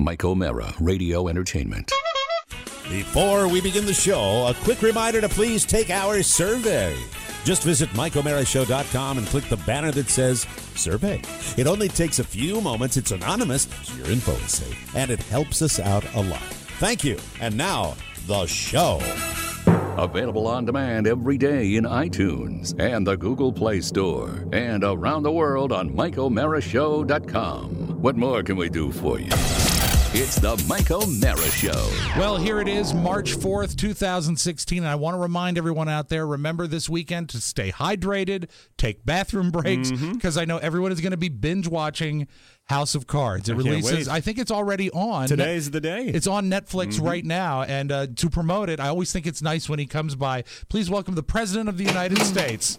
Mike O'Mara, Radio Entertainment. Before we begin the show, a quick reminder to please take our survey. Just visit MikeO'MaraShow.com and click the banner that says Survey. It only takes a few moments. It's anonymous, so your info is safe, and it helps us out a lot. Thank you. And now, the show. Available on demand every day in iTunes and the Google Play Store and around the world on MikeO'MaraShow.com. What more can we do for you? It's the Mike O'Mara Show. Well, here it is, March 4th, 2016. And I want to remind everyone out there, remember this weekend to stay hydrated, take bathroom breaks, because I know everyone is going to be binge watching House of Cards. It releases, I think it's already on. Today's the day. It's on Netflix right now. And to promote it, I always think it's nice when he comes by. Please welcome the President of the United States,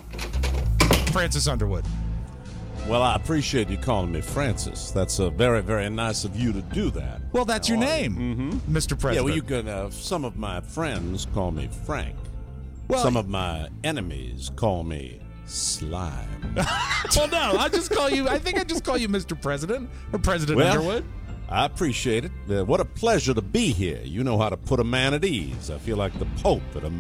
Francis Underwood. Well, I appreciate you calling me Francis. That's very, very nice of you to do that. Well, that's your name, Mr. President. Yeah, well, you can. Some of my friends call me Frank. Well, some of my enemies call me Slime. Well, no, I just call you Mr. President or President Underwood. I appreciate it. What a pleasure to be here. You know how to put a man at ease. I feel like the Pope at a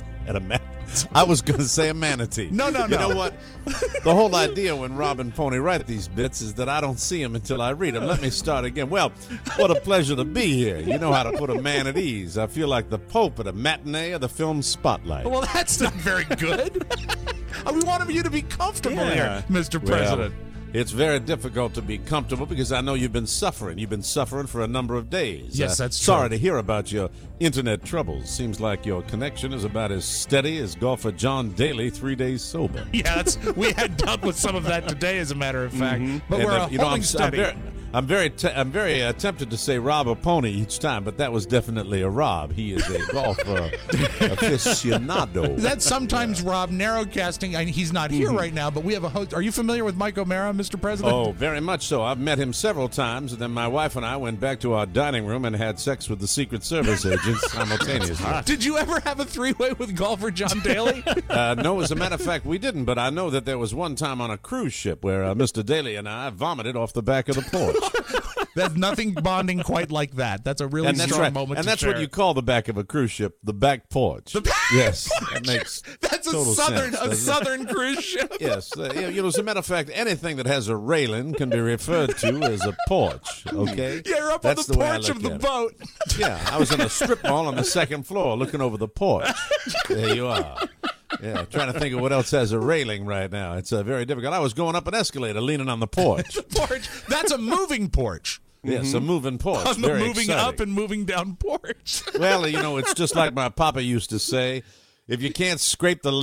I was going to say a manatee. No. You know what? The whole idea when Rob and Pony write these bits is that I don't see them until I read them. Let me start again. Well, what a pleasure to be here. You know how to put a man at ease. I feel like the Pope at a matinee of the film Spotlight. Well, that's not very good. We want you to be comfortable here, Mr. President. Well, it's very difficult to be comfortable because I know you've been suffering. You've been suffering for a number of days. Yes, that's true. Sorry to hear about your internet troubles. Seems like your connection is about as steady as golfer John Daly 3 days sober. Yeah, we had dealt with some of that today, as a matter of fact. But And, we're holding steady. I'm very tempted to say Rob or Pony each time, but that was definitely a Rob. He is a golf aficionado. That's sometimes Rob narrowcasting. I mean, he's not here right now, but we have a host. Are you familiar with Mike O'Mara, Mr. President? Oh, very much so. I've met him several times, and then my wife and I went back to our dining room and had sex with the Secret Service agents simultaneously. Did you ever have a three-way with golfer John Daly? No, as a matter of fact, we didn't, but I know that there was one time on a cruise ship where Mr. Daly and I vomited off the back of the porch. There's nothing bonding quite like that. That's a really strong moment and to that's share. what you call the back of a cruise ship, the back porch. Yes, that makes that's a total southern cruise ship. Yes, as a matter of fact, anything that has a railing can be referred to as a porch. Okay, Yeah, you're up That's on the way I porch look of the at it. boat. Yeah, I was in a strip mall on the second floor looking over the porch. There you are. Yeah, trying to think of what else has a railing right now. It's very difficult. I was going up an escalator leaning on the porch. The porch. That's a moving porch. Yes, a moving porch. On the Very moving exciting. up and moving down porch. Well, it's just like my papa used to say, if you can't scrape the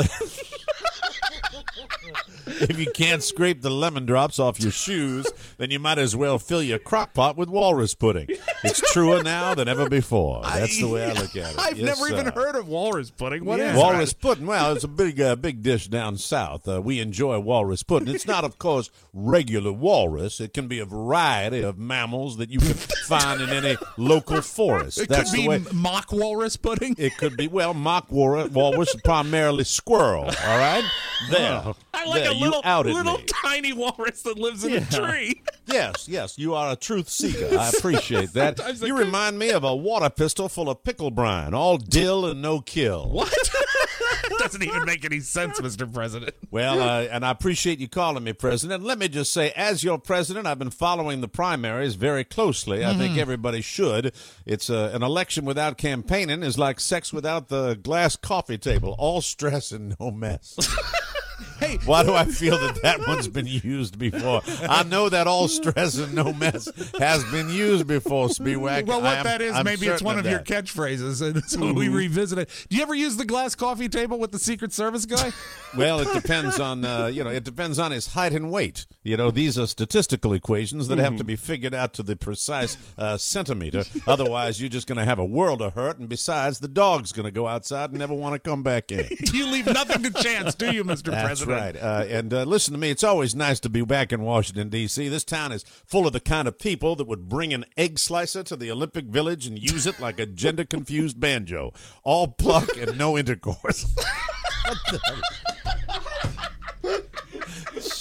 lemon drops off your shoes, then you might as well fill your crock pot with walrus pudding. It's truer now than ever before. That's the way I look at it. I've never even heard of walrus pudding. What is walrus pudding? Well, it's a big dish down south. We enjoy walrus pudding. It's not, of course, regular walrus. It can be a variety of mammals that you can find in any local forest. It That's could the be way. mock walrus pudding. It could be, mock walrus, primarily squirrel, all right? There. I like there, a little me. tiny walrus that lives in a tree. Yes, you are a truth seeker. I appreciate that. You remind me of a water pistol full of pickle brine, all dill and no kill. What? Doesn't even make any sense, Mr. President. Well, and I appreciate you calling me president. Let me just say, as your president, I've been following the primaries very closely. I think everybody should. It's an election without campaigning is like sex without the glass coffee table. All stress and no mess. Hey, why do I feel that one's been used before? I know that all stress and no mess has been used before, Spiewak. Well, maybe it's one of your catchphrases, and so we revisit it. Do you ever use the glass coffee table with the Secret Service guy? Well, it depends on it depends on his height and weight. These are statistical equations that have to be figured out to the precise centimeter. Otherwise, you're just going to have a world of hurt, and besides, the dog's going to go outside and never want to come back in. You leave nothing to chance, do you, Mr. President? That's right. And listen to me, it's always nice to be back in Washington, D.C. This town is full of the kind of people that would bring an egg slicer to the Olympic Village and use it like a gender-confused banjo. All pluck and no intercourse.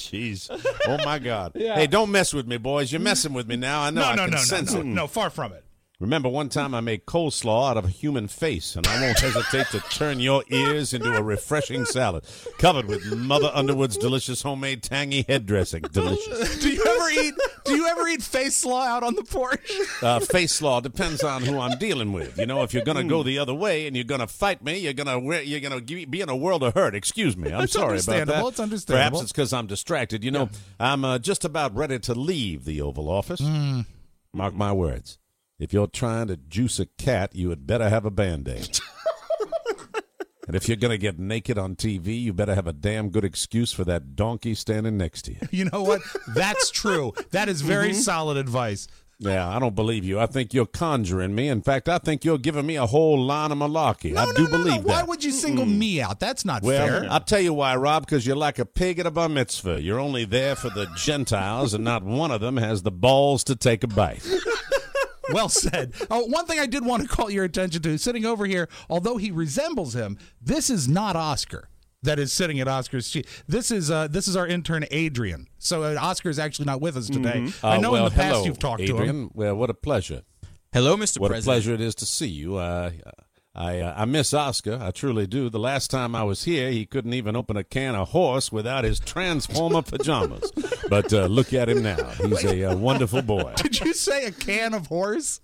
Jeez. Oh, my God. Hey, don't mess with me, boys. You're messing with me now. I know. I can sense it. No, far from it. Remember one time I made coleslaw out of a human face, and I won't hesitate to turn your ears into a refreshing salad covered with Mother Underwood's delicious homemade tangy head dressing. Delicious. Do you ever eat face slaw out on the porch? Face slaw depends on who I'm dealing with. You know, if you're going to go the other way and you're going to fight me, you're going to be in a world of hurt. Excuse me. I'm sorry about that. It's understandable. Perhaps it's because I'm distracted. You know, I'm just about ready to leave the Oval Office. Mark my words. If you're trying to juice a cat, you had better have a Band-Aid. And if you're going to get naked on TV, you better have a damn good excuse for that donkey standing next to you. You know what? That's true. That is very solid advice. Yeah, I don't believe you. I think you're conjuring me. In fact, I think you're giving me a whole line of malarkey. I do believe that. Why would you single me out? That's not fair. I'll tell you why, Rob, because you're like a pig at a bar mitzvah. You're only there for the Gentiles, and not one of them has the balls to take a bite. Well said. Oh, one thing I did want to call your attention to, sitting over here, although he resembles him, this is not Oscar that is sitting at Oscar's seat. This is our intern, Adrian. So Oscar is actually not with us today. I know in the past you've talked Adrian. to him. Well, what a pleasure. Hello, Mr. What President. a pleasure it is to see you. I miss Oscar. I truly do. The last time I was here, he couldn't even open a can of horse without his Transformer pajamas. But look at him now. He's a wonderful boy. Did you say a can of horse?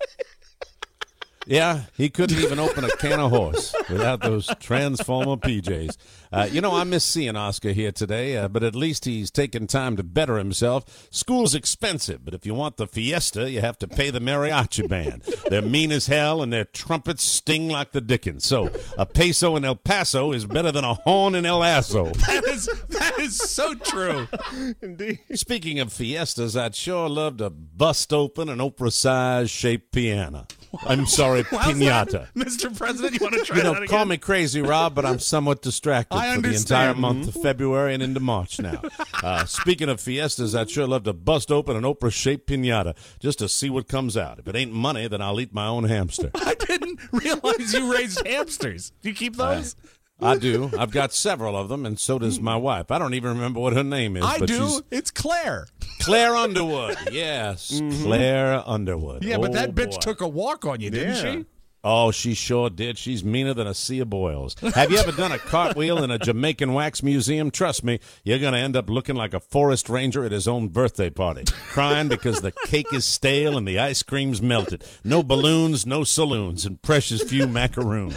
Yeah, he couldn't even open a can of horse without those Transformer PJs. I miss seeing Oscar here today, but at least he's taken time to better himself. School's expensive, but if you want the fiesta, you have to pay the mariachi band. They're mean as hell, and their trumpets sting like the dickens. So a peso in El Paso is better than a horn in El Aso. That is so true. Indeed. Speaking of fiestas, I'd sure love to bust open an Oprah-size shaped piano. I'm sorry, piñata. Mr. President, you want to try that again? Call me crazy, Rob, but I'm somewhat distracted I for the understand. entire month of February and into March now. Speaking of fiestas, I'd sure love to bust open an Oprah-shaped piñata just to see what comes out. If it ain't money, then I'll eat my own hamster. I didn't realize you raised hamsters. Do you keep those? I do. I've got several of them, and so does my wife. I don't even remember what her name is. I but do. She's It's Claire. Claire Underwood. Yes, Claire Underwood. Yeah, but that bitch boy. took a walk on you, didn't she? Oh, she sure did. She's meaner than a sea of boils. Have you ever done a cartwheel in a Jamaican wax museum? Trust me, you're going to end up looking like a forest ranger at his own birthday party, crying because the cake is stale and the ice cream's melted. No balloons, no saloons, and precious few macaroons.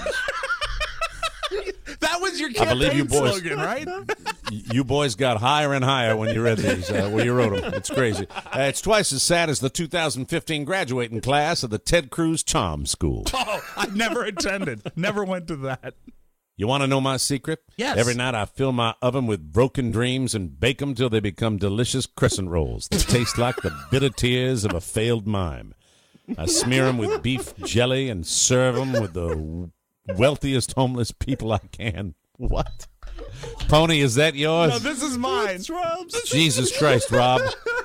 That was your I believe you campaign boys, slogan, right? You boys got higher and higher when you read these, when you wrote them. It's crazy. It's twice as sad as the 2015 graduating class of the Ted Cruz Charm School. Oh, I never attended. Never went to that. You want to know my secret? Yes. Every night I fill my oven with broken dreams and bake them till they become delicious crescent rolls that taste like the bitter tears of a failed mime. I smear them with beef jelly and serve them with the wealthiest homeless people I can. What? Pony, is that yours? No, this is mine. Jesus Christ, Rob.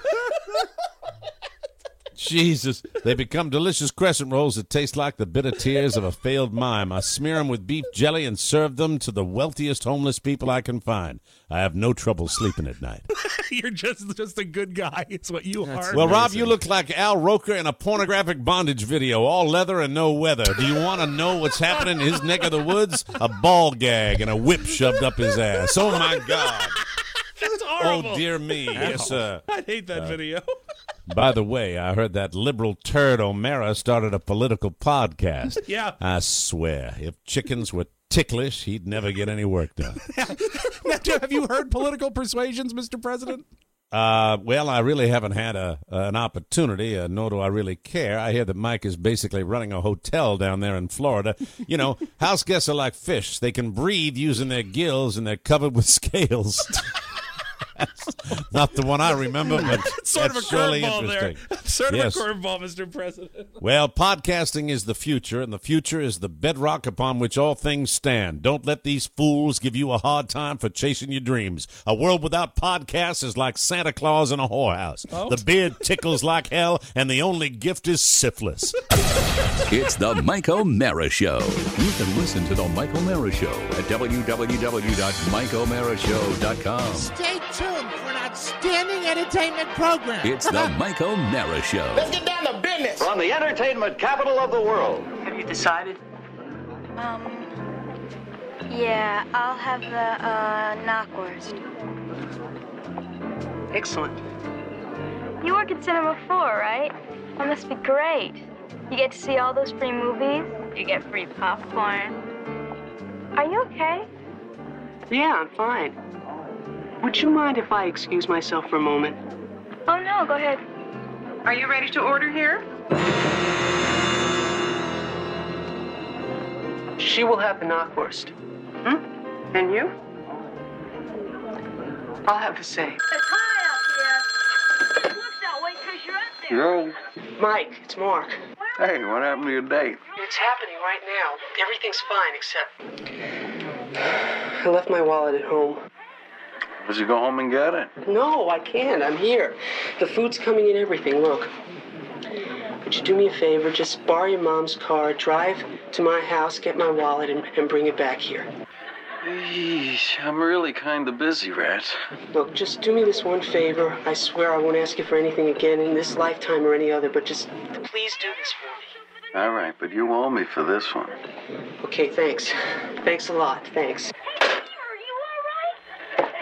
Jesus. They become delicious crescent rolls that taste like the bitter tears of a failed mime. I smear them with beef jelly and serve them to the wealthiest homeless people I can find. I have no trouble sleeping at night. You're just a good guy. It's what you are. Well, Rob, you look like Al Roker in a pornographic bondage video, all leather and no weather. Do you want to know what's happening in his neck of the woods? A ball gag and a whip shoved up his ass. Oh, my God. That's horrible. Oh, dear me. Yes, sir. I hate that video. By the way, I heard that liberal turd O'Mara started a political podcast. Yeah. I swear, if chickens were ticklish, he'd never get any work done. Now, have you heard political persuasions, Mr. President? Well, I really haven't had an opportunity, nor do I really care. I hear that Mike is basically running a hotel down there in Florida. You know, house guests are like fish. They can breathe using their gills, and they're covered with scales. Not the one I remember, but It's sort of a that's surely curveball there. interesting. Sort of Yes. a curveball, Mr. President. Well, podcasting is the future, and the future is the bedrock upon which all things stand. Don't let these fools give you a hard time for chasing your dreams. A world without podcasts is like Santa Claus in a whorehouse. The beard tickles like hell, and the only gift is syphilis. It's the Mike O'Mara Show. You can listen to the Mike O'Mara Show at www.mikeomarashow.com. Stay tuned for an outstanding entertainment program. It's the Mike O'Mara Show. Let's get down to business. From the entertainment capital of the world. Have you decided? Yeah, I'll have the knockwurst. Excellent. You work at Cinema 4, right? That must be great. You get to see all those free movies. You get free popcorn. Are you okay? Yeah, I'm fine. Would you mind if I excuse myself for a moment? Oh, no, go ahead. Are you ready to order here? She will have the knockwurst. And you? I'll have the same. It's high up here. It looks that way because you're up there. Yo. Mike, it's Mark. Hey, what happened to your date? It's happening right now. Everything's fine except I left my wallet at home. Did you go home and get it? No, I can't. I'm here. The food's coming in, everything. Look. Would you do me a favor? Just borrow your mom's car, drive to my house, get my wallet, and bring it back here. Eesh, I'm really kind of busy, Rat. Look, just do me this one favor. I swear I won't ask you for anything again in this lifetime or any other, but just please do this for me. All right, but you owe me for this one. Okay, thanks. Thanks a lot. Thanks. Are you all right?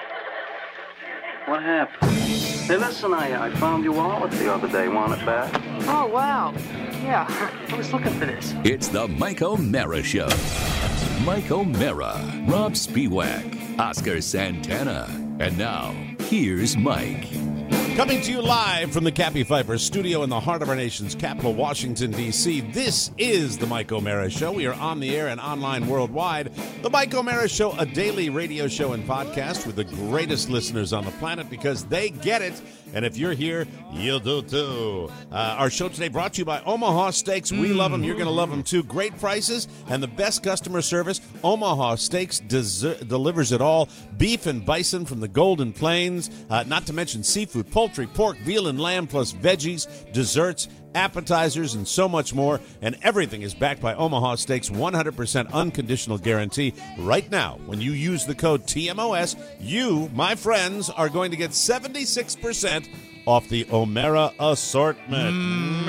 What happened? Hey, listen, I found your wallet the other day. Want it back? Oh, wow. Yeah, I was looking for this. It's the Mike O'Mara Show. Mike O'Mara, Rob Spiewak, Oscar Santana. And now, here's Mike. Coming to you live from the Cappy Pfeiffer studio in the heart of our nation's capital, Washington, D.C. This is the Mike O'Mara Show. We are on the air and online worldwide. The Mike O'Mara Show, a daily radio show and podcast with the greatest listeners on the planet because they get it. And if you're here, you'll do too. Our show today brought to you by Omaha Steaks. We love them. You're going to love them too. Great prices and the best customer service. Omaha Steaks delivers it all. Beef and bison from the Golden Plains, not to mention seafood, poultry, pork, veal, and lamb, plus veggies, desserts, appetizers, and so much more. And everything is backed by Omaha Steaks' 100% unconditional guarantee. Right now, when you use the code TMOS, you, my friends, are going to get 76% off the O'Mara assortment.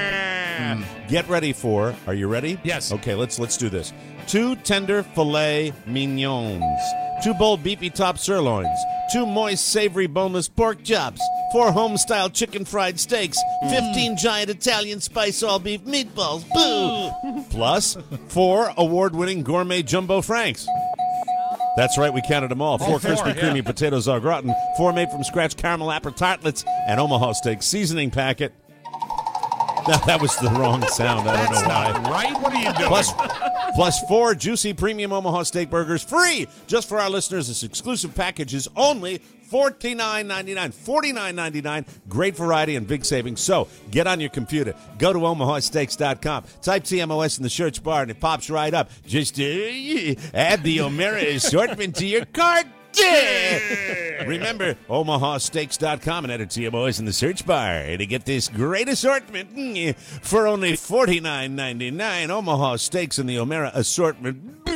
Get ready for, are you ready? Yes. Okay, let's do this. 2 tender filet mignons, 2 bold beefy top sirloins, 2 moist savory boneless pork chops, 4 home-style chicken fried steaks, 15 giant Italian spice all-beef meatballs, boo! Plus 4 award-winning gourmet jumbo franks. That's right, we counted them all. 4 crispy, creamy potatoes au gratin, 4 made-from-scratch caramel apple tartlets, and Omaha Steak seasoning packet. Now, that was the wrong sound. I don't know why. Not right? What are you doing? Plus 4 juicy premium Omaha Steak burgers free just for our listeners. This exclusive package is only $49.99. $49.99. Great variety and big savings. So get on your computer. Go to omahasteaks.com. Type TMOS in the search bar and it pops right up. Just add the O'Mara assortment to your cart. Yeah! Remember, omahasteaks.com and enter TMOS in the search bar to get this great assortment for only $49.99. Omaha Steaks and the O'Mara assortment.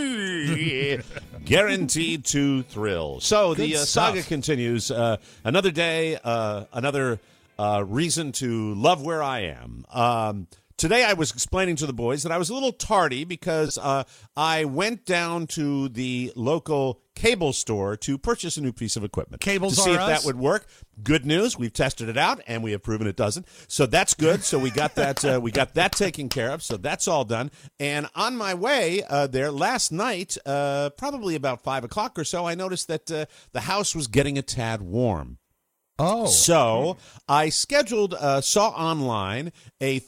Guaranteed to thrill. So the saga continues. Another day, another reason to love where I am. Today I was explaining to the boys that I was a little tardy because I went down to the local cable store to purchase a new piece of equipment. Cables to see if R Us? that would work. Good news, we've tested it out and we have proven it doesn't. So that's good. So we got that we got that taken care of. So that's all done. And on my way there last night, probably about 5 o'clock or so, I noticed that the house was getting a tad warm. Oh. So I scheduled, saw online a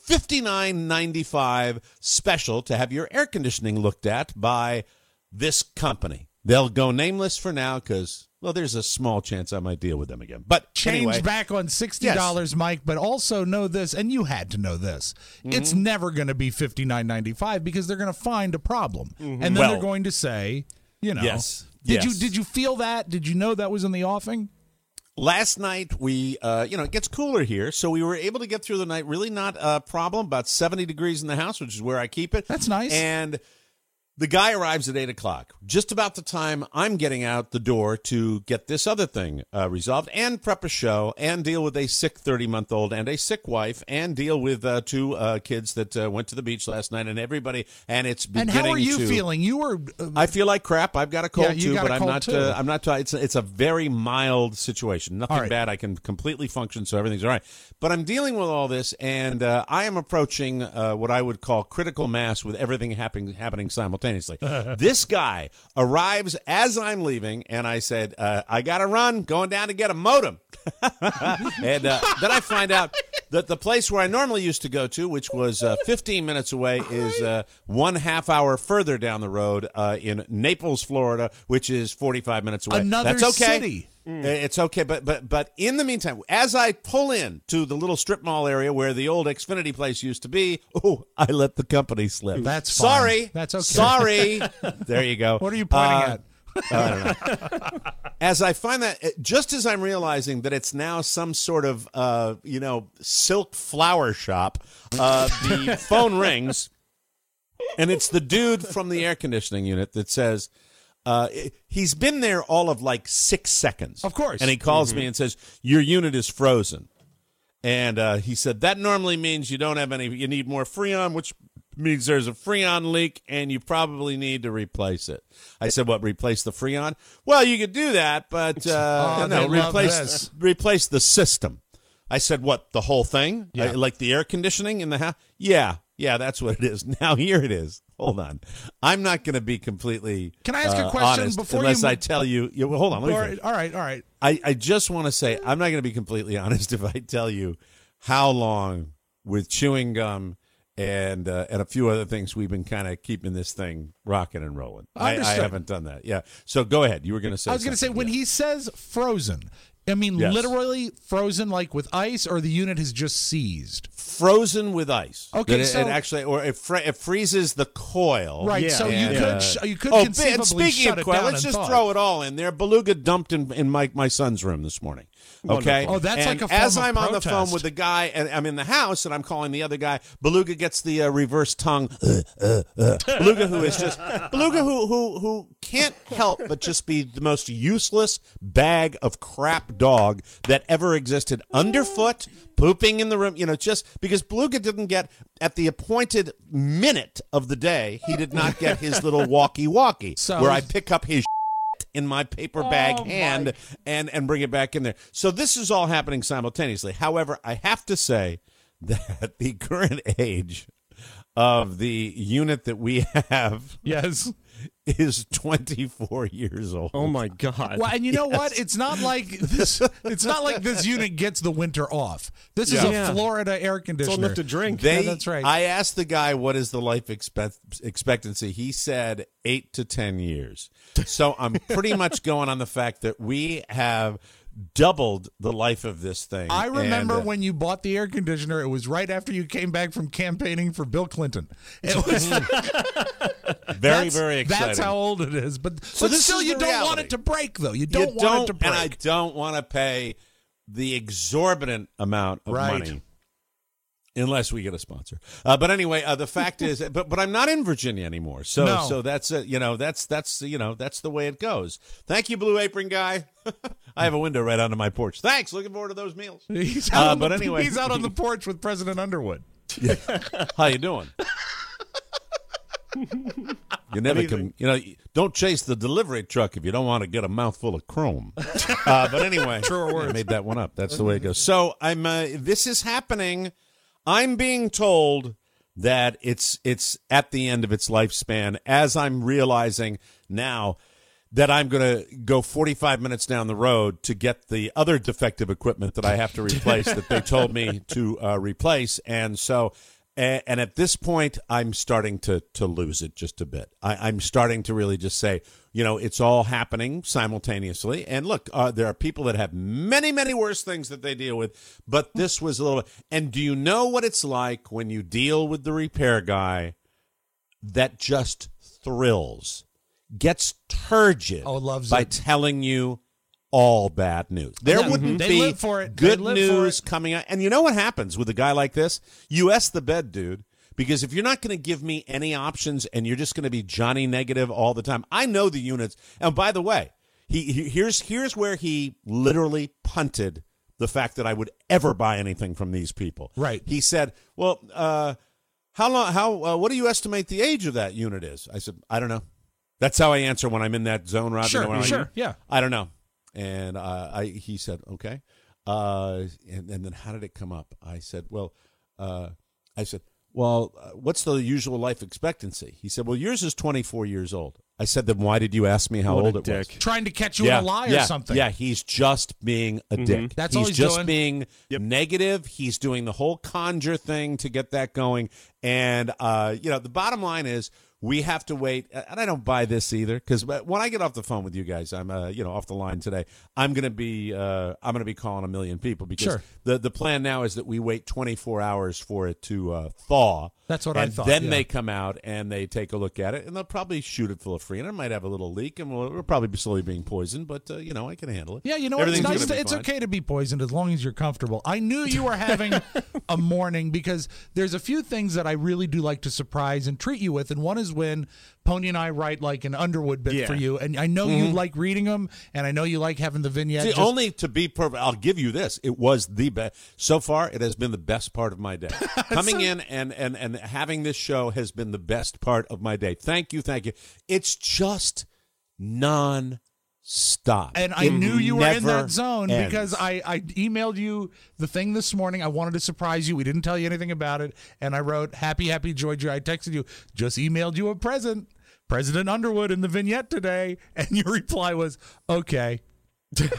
$59.95 special to have your air conditioning looked at by this company. They'll go nameless for now because, well, there's a small chance I might deal with them again. But Change anyway, back on $60, yes. Mike, but also know this, and you had to know this. It's never going to be $59.95 because they're going to find a problem. And then they're going to say, you know. Yes. Did you feel that? Did you know that was in the offing? Last night, we, it gets cooler here, so we were able to get through the night. Really not a problem. About 70 degrees in the house, which is where I keep it. That's nice. And The guy arrives at 8 o'clock, just about the time I'm getting out the door to get this other thing resolved and prep a show and deal with a sick 30-month-old and a sick wife and deal with two kids that went to the beach last night and everybody. And it's beginning to... And how are you feeling? You were... I feel like crap. I've got a cold too, but I'm not. I'm not. It's a very mild situation. Nothing bad. I can completely function, so everything's all right. But I'm dealing with all this, and I am approaching what I would call critical mass with everything happening simultaneously. This guy arrives as I'm leaving, and I said, I got to run, going down to get a modem. And then I find out that the place where I normally used to go to, which was 15 minutes away, is 1/2 hour further down the road in Naples, Florida, which is 45 minutes away. That's okay. City. It's okay, but in the meantime, as I pull in to the little strip mall area where the old Xfinity place used to be, I let the company slip. That's sorry. Fine. That's okay. Sorry. There you go. What are you pointing at? I don't know. As I find that, just as I'm realizing that it's now some sort of, silk flower shop, the phone rings, and it's the dude from the air conditioning unit that says, he's been there all of like 6 seconds. Of course. And he calls me and says, your unit is frozen. And he said, that normally means you don't have any, you need more Freon, which means there's a Freon leak and you probably need to replace it. I said, what, replace the Freon? Well, you could do that, but replace the system. I said, what, the whole thing? Yeah. Like the air conditioning in the house? Yeah, that's what it is. Now here it is. Hold on. I'm not going to be completely Can I ask a question honest before unless you... I tell you. Well, hold on. All right. I just want to say I'm not going to be completely honest if I tell you how long with chewing gum and a few other things we've been kind of keeping this thing rocking and rolling. I haven't done that. Yeah. So go ahead. You were going to say. I was going to say when he says frozen. I mean, yes. Literally frozen, like with ice, or the unit has just seized? Frozen with ice. Okay, so it actually, or it freezes the coil. Right. Yeah. So you could conceivably and speaking shut of coil, it down. let's just throw it all in there. Beluga dumped in my son's room this morning. Okay. Oh, that's and like a form as of I'm protest. on the phone with the guy, and I'm in the house, and I'm calling the other guy. Beluga gets the reverse tongue. Beluga, who can't help but just be the most useless bag of crap dog that ever existed. Underfoot, pooping in the room, just because Beluga didn't get at the appointed minute of the day, he did not get his little walkie-walkie where I pick up his in my paper bag hand and bring it back in there. So this is all happening simultaneously. However, I have to say that the current age of the unit that we have is 24 years old. Oh my God. Well, and you know what? It's not like this unit gets the winter off. This is a Florida air conditioner. It's all enough to drink. That's right. I asked the guy what is the life expectancy. He said 8 to 10 years. So I'm pretty much going on the fact that we have doubled the life of this thing. I remember when you bought the air conditioner, it was right after you came back from campaigning for Bill Clinton. It was very exciting. That's how old it is. But still, you don't want it to break, though. You don't want it to break. And I don't want to pay the exorbitant amount of money. Unless we get a sponsor, but anyway, the fact is, but I'm not in Virginia anymore, so that's that's the way it goes. Thank you, Blue Apron guy. I have a window right onto my porch. Thanks. Looking forward to those meals. He's out on the porch with President Underwood. Yeah. How you doing? You never can, don't chase the delivery truck if you don't want to get a mouthful of chrome. But anyway, I made that one up. That's the way it goes. So this is happening. I'm being told that it's at the end of its lifespan, as I'm realizing now that I'm going to go 45 minutes down the road to get the other defective equipment that I have to replace that they told me to replace. And so, and at this point, I'm starting to lose it just a bit. I'm starting to really just say, it's all happening simultaneously. And look, there are people that have many, many worse things that they deal with, but this was a little. And do you know what it's like when you deal with the repair guy that just thrills, gets turgid by telling you all bad news? There wouldn't be good news coming out. And you know what happens with a guy like this? You S the bed, dude. Because if you're not going to give me any options and you're just going to be Johnny negative all the time, I know the units. And by the way, here's where he literally punted the fact that I would ever buy anything from these people. Right. He said, well, what do you estimate the age of that unit is? I said, I don't know. That's how I answer when I'm in that zone, Rob. Sure, yeah. I don't know. And he said, okay. And then how did it come up? I said, well, what's the usual life expectancy? He said, well, yours is 24 years old. I said, then why did you ask me how old it was? Trying to catch you in a lie or something. Yeah, he's just being a dick. That's all he's just doing. being negative. He's doing the whole conjure thing to get that going. And, the bottom line is we have to wait. And I don't buy this either, because when I get off the phone with you guys, I'm, off the line today, I'm going to be calling a million people, because the plan now is that we wait 24 hours for it to thaw. That's what I thought. Then they come out and they take a look at it, and they'll probably shoot it full of freon. It might have a little leak, and we'll probably be slowly being poisoned, but, I can handle it. Yeah, you know what? It's nice. It's okay to be poisoned as long as you're comfortable. I knew you were having a morning, because there's a few things that I really do like to surprise and treat you with, and one is when Pony and I write like an Underwood bit for you, and I know you like reading them, and I know you like having the vignette. See, only to be perfect, I'll give you this. It was the best. So far, it has been the best part of my day. Coming in and having this show has been the best part of my day. Thank you. It's just non-stop. And I knew you were in that zone because I emailed you the thing this morning. I wanted to surprise you. We didn't tell you anything about it. And I wrote, happy, Joy. I texted you, just emailed you a present. President Underwood in the vignette today. And your reply was, okay. Heading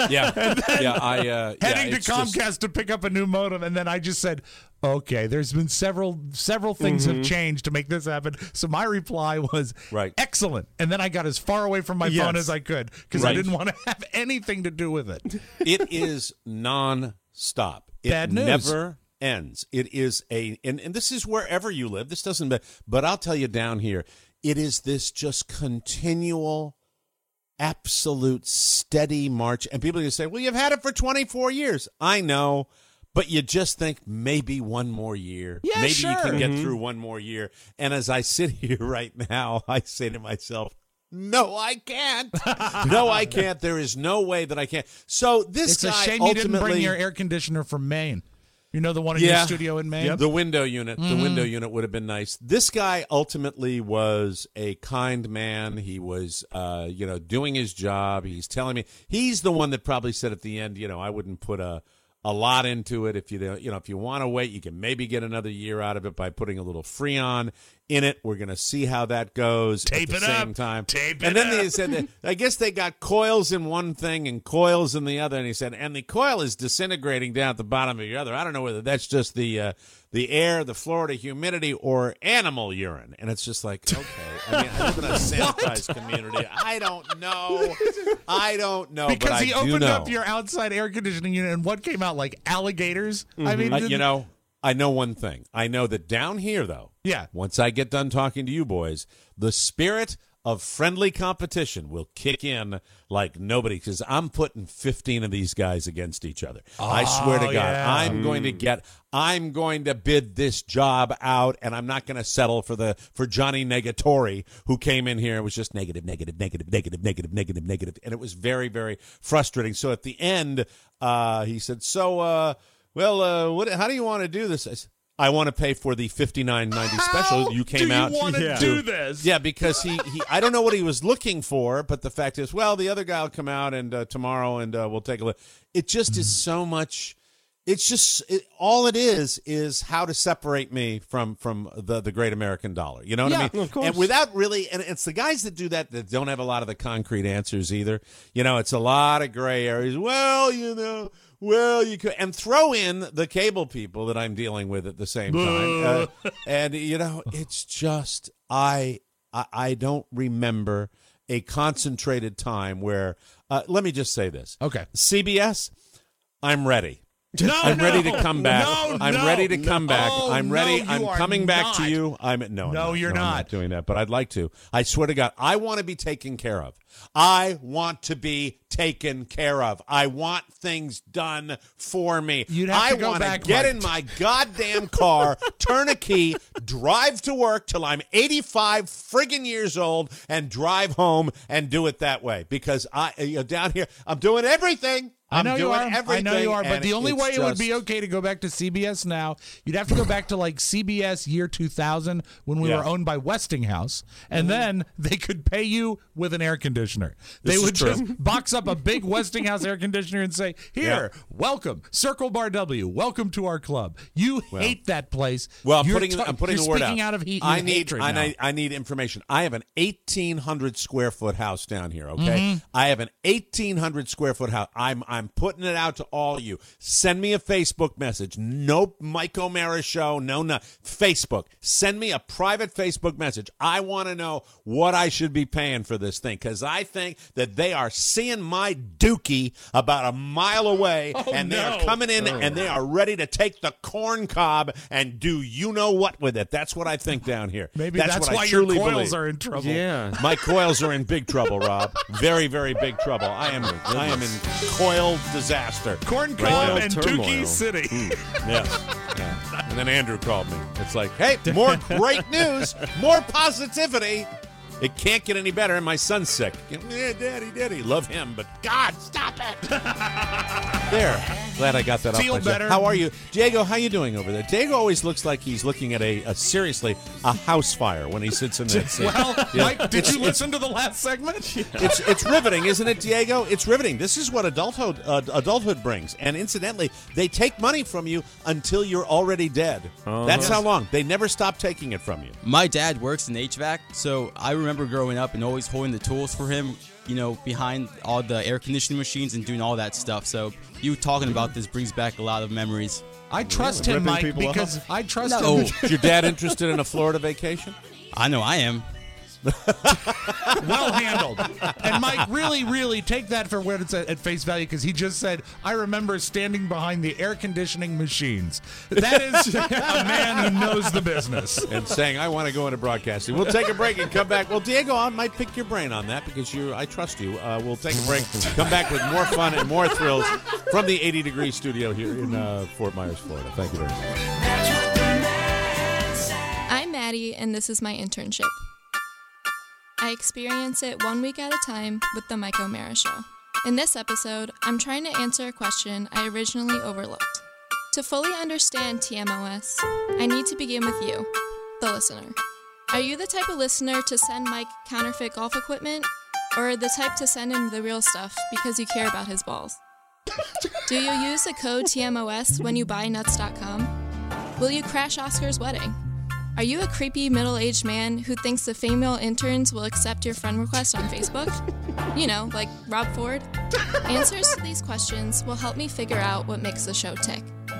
to Comcast to pick up a new modem, and then I just said, okay, there's been several things have changed to make this happen. So my reply was excellent, and then I got as far away from my phone as I could, because I didn't want to have anything to do with it. It is non-stop. Bad news. Never ends. It is and this is wherever you live. This doesn't, but I'll tell you down here, it is this just continual, absolute steady march. And people are going to say, well, you've had it for 24 years. I know, but you just think maybe one more year. Yeah, maybe sure. you can get through one more year. And as I sit here right now, I say to myself, no, I can't. No, I can't. There is no way that I can. So this guy, it's a shame you didn't bring your air conditioner from Maine. You know, the one in your studio in Maine? Yep. The window unit. The window unit would have been nice. This guy ultimately was a kind man. He was, doing his job. He's telling me. He's the one that probably said at the end, I wouldn't put a lot into it. If if you want to wait, you can maybe get another year out of it by putting a little Freon in it. We're going to see how that goes. Tape at the it same up. time. Tape it and then up. they said that, I guess they got coils in one thing and coils in the other. And he said, and the coil is disintegrating down at the bottom of your other. I don't know whether that's just the air, the Florida humidity, or animal urine. And it's just like, okay. I mean, I live in a sanitized community. I don't know. Because but he opened up your outside air conditioning unit, and what came out, like alligators? I mean, I know one thing. I know that down here, though, once I get done talking to you boys, the spirit of friendly competition will kick in like nobody, because I'm putting 15 of these guys against each other. I swear to God, I'm going to bid this job out, and I'm not going to settle for Johnny Negatory, who came in here and was just negative, and it was very, very frustrating. So at the end, he said, how do you want to do this? I said, I want to pay for the $59.90 special. You came out. Do you want to do this? Yeah, because he I don't know what he was looking for, but the fact is, well, the other guy will come out and tomorrow, and we'll take a look. It just is so much. It's just all it is how to separate me from the great American dollar. You know what I mean? Of course. And without really, and it's the guys that do that don't have a lot of the concrete answers either. It's a lot of gray areas. Well, you could, and throw in the cable people that I'm dealing with at the same time. And it's just I don't remember a concentrated time where. Let me just say this. Okay, CBS, I'm ready. I'm ready to come back. I'm ready to come back. I'm ready. I'm coming back to you. No, you're not. I'm not doing that, but I'd like to. I swear to God, I want to be taken care of. I want to be taken care of. I want things done for me. You'd have to go want back, to get Mike. in my goddamn car, turn a key, drive to work till I'm 85 friggin' years old and drive home and do it that way. Because down here, I'm doing everything. I know you are. Everything, I know you are. But the only way it would just be okay to go back to CBS now, you'd have to go back to like CBS year 2000 when we were owned by Westinghouse, and then they could pay you with an air conditioner. They would just box up a big Westinghouse air conditioner and say, "Here, welcome, Circle Bar W, welcome to our club." You hate that place. Well, I'm You're putting the word speaking out. of heat. I need information. I have an 1,800 square foot house down here. Okay, I have an 1,800 square foot house. I'm putting it out to all of you. Send me a Facebook message. No Mike O'Mara Show. No. Facebook. Send me a private Facebook message. I want to know what I should be paying for this thing, because I think that they are seeing my dookie about a mile away, and they are coming in and they are ready to take the corn cob and do you know what with it. That's what I think down here. Maybe that's that's what why I your truly coils believe. are in trouble. Yeah. My coils are in big trouble, Rob. Very, very big trouble. I am in coil disaster. Corn Right cob now. and Turmoil. Tukey City. Yes. Yeah. And then Andrew called me. It's like, hey, more great news, more positivity. It can't get any better, and my son's sick. Yeah, Daddy. Love him, but God, stop it. There. Glad I got that Feel off my chest. better. How are you? Diego, how you doing over there? Diego always looks like he's looking at seriously, a house fire when he sits in that seat. Well, Yeah. Mike, did you listen to the last segment? It's riveting, isn't it, Diego? It's riveting. This is what adulthood brings. And incidentally, they take money from you until you're already dead. That's how long. They never stop taking it from you. My dad works in HVAC, so I remember growing up and always holding the tools for him, behind all the air conditioning machines and doing all that stuff. So you talking about this brings back a lot of memories. I trust him, ripping Mike, people because off. I trust No. him. Is your dad interested in a Florida vacation? I know I am. Well handled. And Mike, really take that for what it's at face value, because he just said, I remember standing behind the air conditioning machines. That is a man who knows the business. And saying, I want to go into broadcasting. We'll take a break and come back. Well, Diego, I might pick your brain on that because I trust you. We'll take a break, come back with more fun and more thrills from the 80-degree studio here in Fort Myers, Florida. Thank you very much. I'm Maddie, and this is my internship. I experience it 1 week at a time with the Mike O'Mara Show. In this episode, I'm trying to answer a question I originally overlooked. To fully understand TMOS, I need to begin with you, the listener. Are you the type of listener to send Mike counterfeit golf equipment, or the type to send him the real stuff because you care about his balls? Do you use the code TMOS when you buy nuts.com? Will you crash Oscar's wedding? Are you a creepy middle-aged man who thinks the female interns will accept your friend request on Facebook? Like Rob Ford? Answers to these questions will help me figure out what makes the show tick.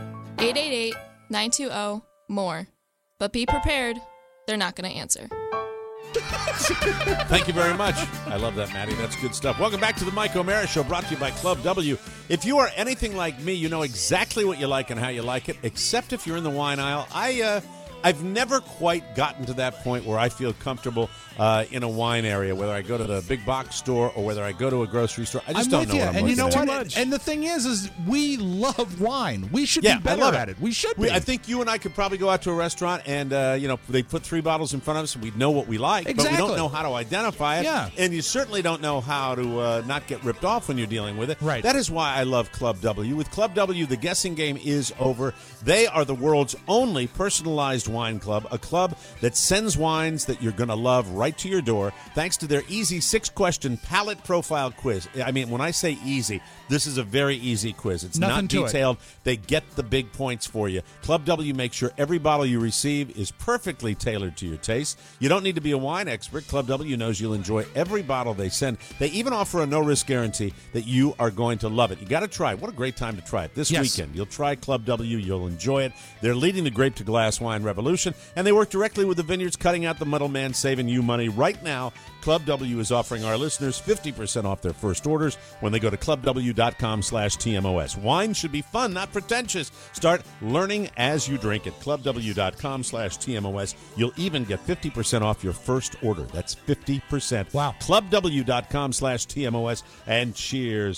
888-920-MORE. But be prepared, they're not going to answer. Thank you very much. I love that, Maddie. That's good stuff. Welcome back to the Mike O'Mara Show, brought to you by Club W. If you are anything like me, you know exactly what you like and how you like it, except if you're in the wine aisle. I've never quite gotten to that point where I feel comfortable in a wine area, whether I go to the big box store or whether I go to a grocery store. I just don't know what I'm and you looking know at. what? And the thing is we love wine. We should be better at it. We should be. I think you and I could probably go out to a restaurant and, they put 3 bottles in front of us and we'd know what we like, but we don't know how to identify it. Yeah. And you certainly don't know how to not get ripped off when you're dealing with it. Right. That is why I love Club W. With Club W, the guessing game is over. They are the world's only personalized wine club, a club that sends wines that you're going to love right to your door, thanks to their easy 6-question palate profile quiz. I mean, when I say easy, this is a very easy quiz. It's Nothing not to it. detailed. They get the big points for you. Club W makes sure every bottle you receive is perfectly tailored to your taste. You don't need to be a wine expert. Club W knows you'll enjoy every bottle they send. They even offer a no-risk guarantee that you are going to love it. You got to try it. What a great time to try it. This weekend, you'll try Club W. You'll enjoy it. They're leading the grape-to-glass wine revolution, and they work directly with the vineyards, cutting out the middleman, saving you money. Right now, Club W is offering our listeners 50% off their first orders when they go to clubw.com/TMOS. Wine should be fun, not pretentious. Start learning as you drink at clubw.com/TMOS. You'll even get 50% off your first order. That's 50%. Wow. clubw.com/TMOS. And cheers,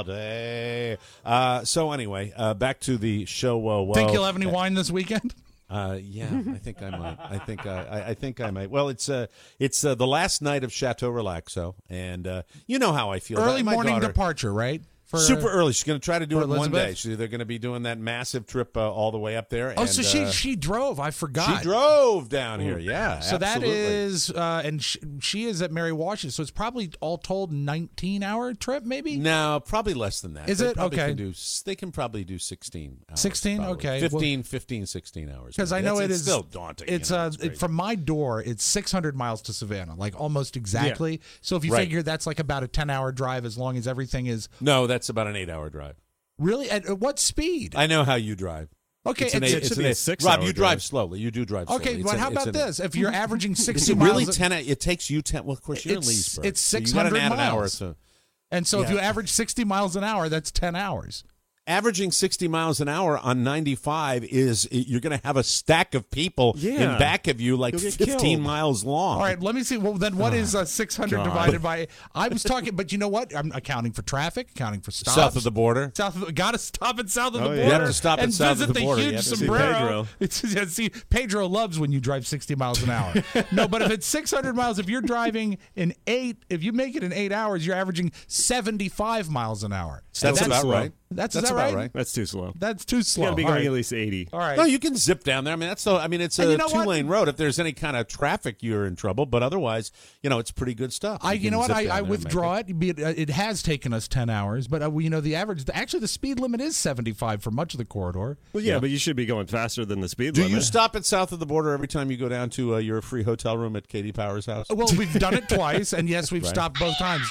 everybody. So anyway, back to the show. Think you'll have any wine this weekend? Yeah, I think I might. I think I might. Well, it's the last night of Chateau Relaxo, and you know how I feel. Early My morning daughter, departure, right? Super early. She's going to try to do it Elizabeth? one day. They're going to be doing that massive trip all the way up there. Oh, and, so she drove. I forgot. She drove down here. Yeah, So absolutely. that is, and she is at Mary Washington. So it's probably all told 19-hour trip, maybe. No, probably less than that. Is They it? probably Okay. They can probably do 16 hours. 16? probably. Okay. 15, 16 hours. Because I know it's is still daunting. It's from my door. It's 600 miles to Savannah, like almost exactly. So if you figure that's like about a 10-hour drive, as long as everything is. No, that's about an 8-hour drive. Really? At what speed? I know how you drive. Okay, it's an it should be a 6 Rob, hour you drive drive. slowly. You do drive slowly. Okay, but how about this? If you're averaging 60 It's miles, really 10. It takes you 10. Well, of course you're in Leesburg. It's so you 600 gotta add miles. an hour. So. And so if you average 60 miles an hour, that's 10 hours. Averaging 60 miles an hour on 95 is you're going to have a stack of people in back of you like 15 miles long. All right, let me see. Well, then what is 600 divided by? I was talking, but you know what? I'm accounting for traffic, accounting for stops. South of the border. Got to stop at south of the border. You have to stop at and south visit of the border. The You huge have to see sombrero. Pedro. See, Pedro loves when you drive 60 miles an hour. No, but if it's 600 miles, if you're driving if you make it in 8 hours, you're averaging 75 miles an hour. That's about right. That's about right? right. That's too slow. That's too slow. You got to be All going right. at least 80. All right. No, you can zip down there. I mean, it's a you know what? 2-lane road. If there's any kind of traffic, you're in trouble. But otherwise, it's pretty good stuff. You know what? I withdraw it. It has taken us 10 hours, but the average, actually, the speed limit is 75 for much of the corridor. Well, yeah, but you should be going faster than the speed Do limit. you stop at south of the border every time you go down to your free hotel room at Katie Powers' house? Well, we've done it twice, and yes, we've stopped both times.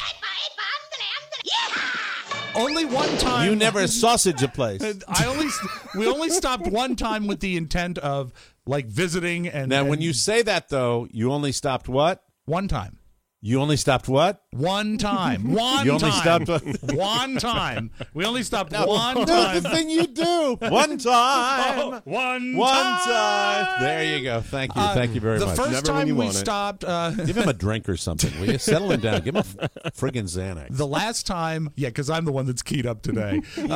Only one time. You never sausage a place. We only stopped one time with the intent of like visiting and. Now, when you say that though, you only stopped what? One time. You only stopped what? One time. One You only time. stopped one time. We only stopped No, one do time. the thing you do. One time. One time. There you go. Thank you. Thank you very the much. first Never when time you we want it. stopped. Give him a drink or something, will you? Settle him down. Give him a friggin' Xanax. The last time, because I'm the one that's keyed up today.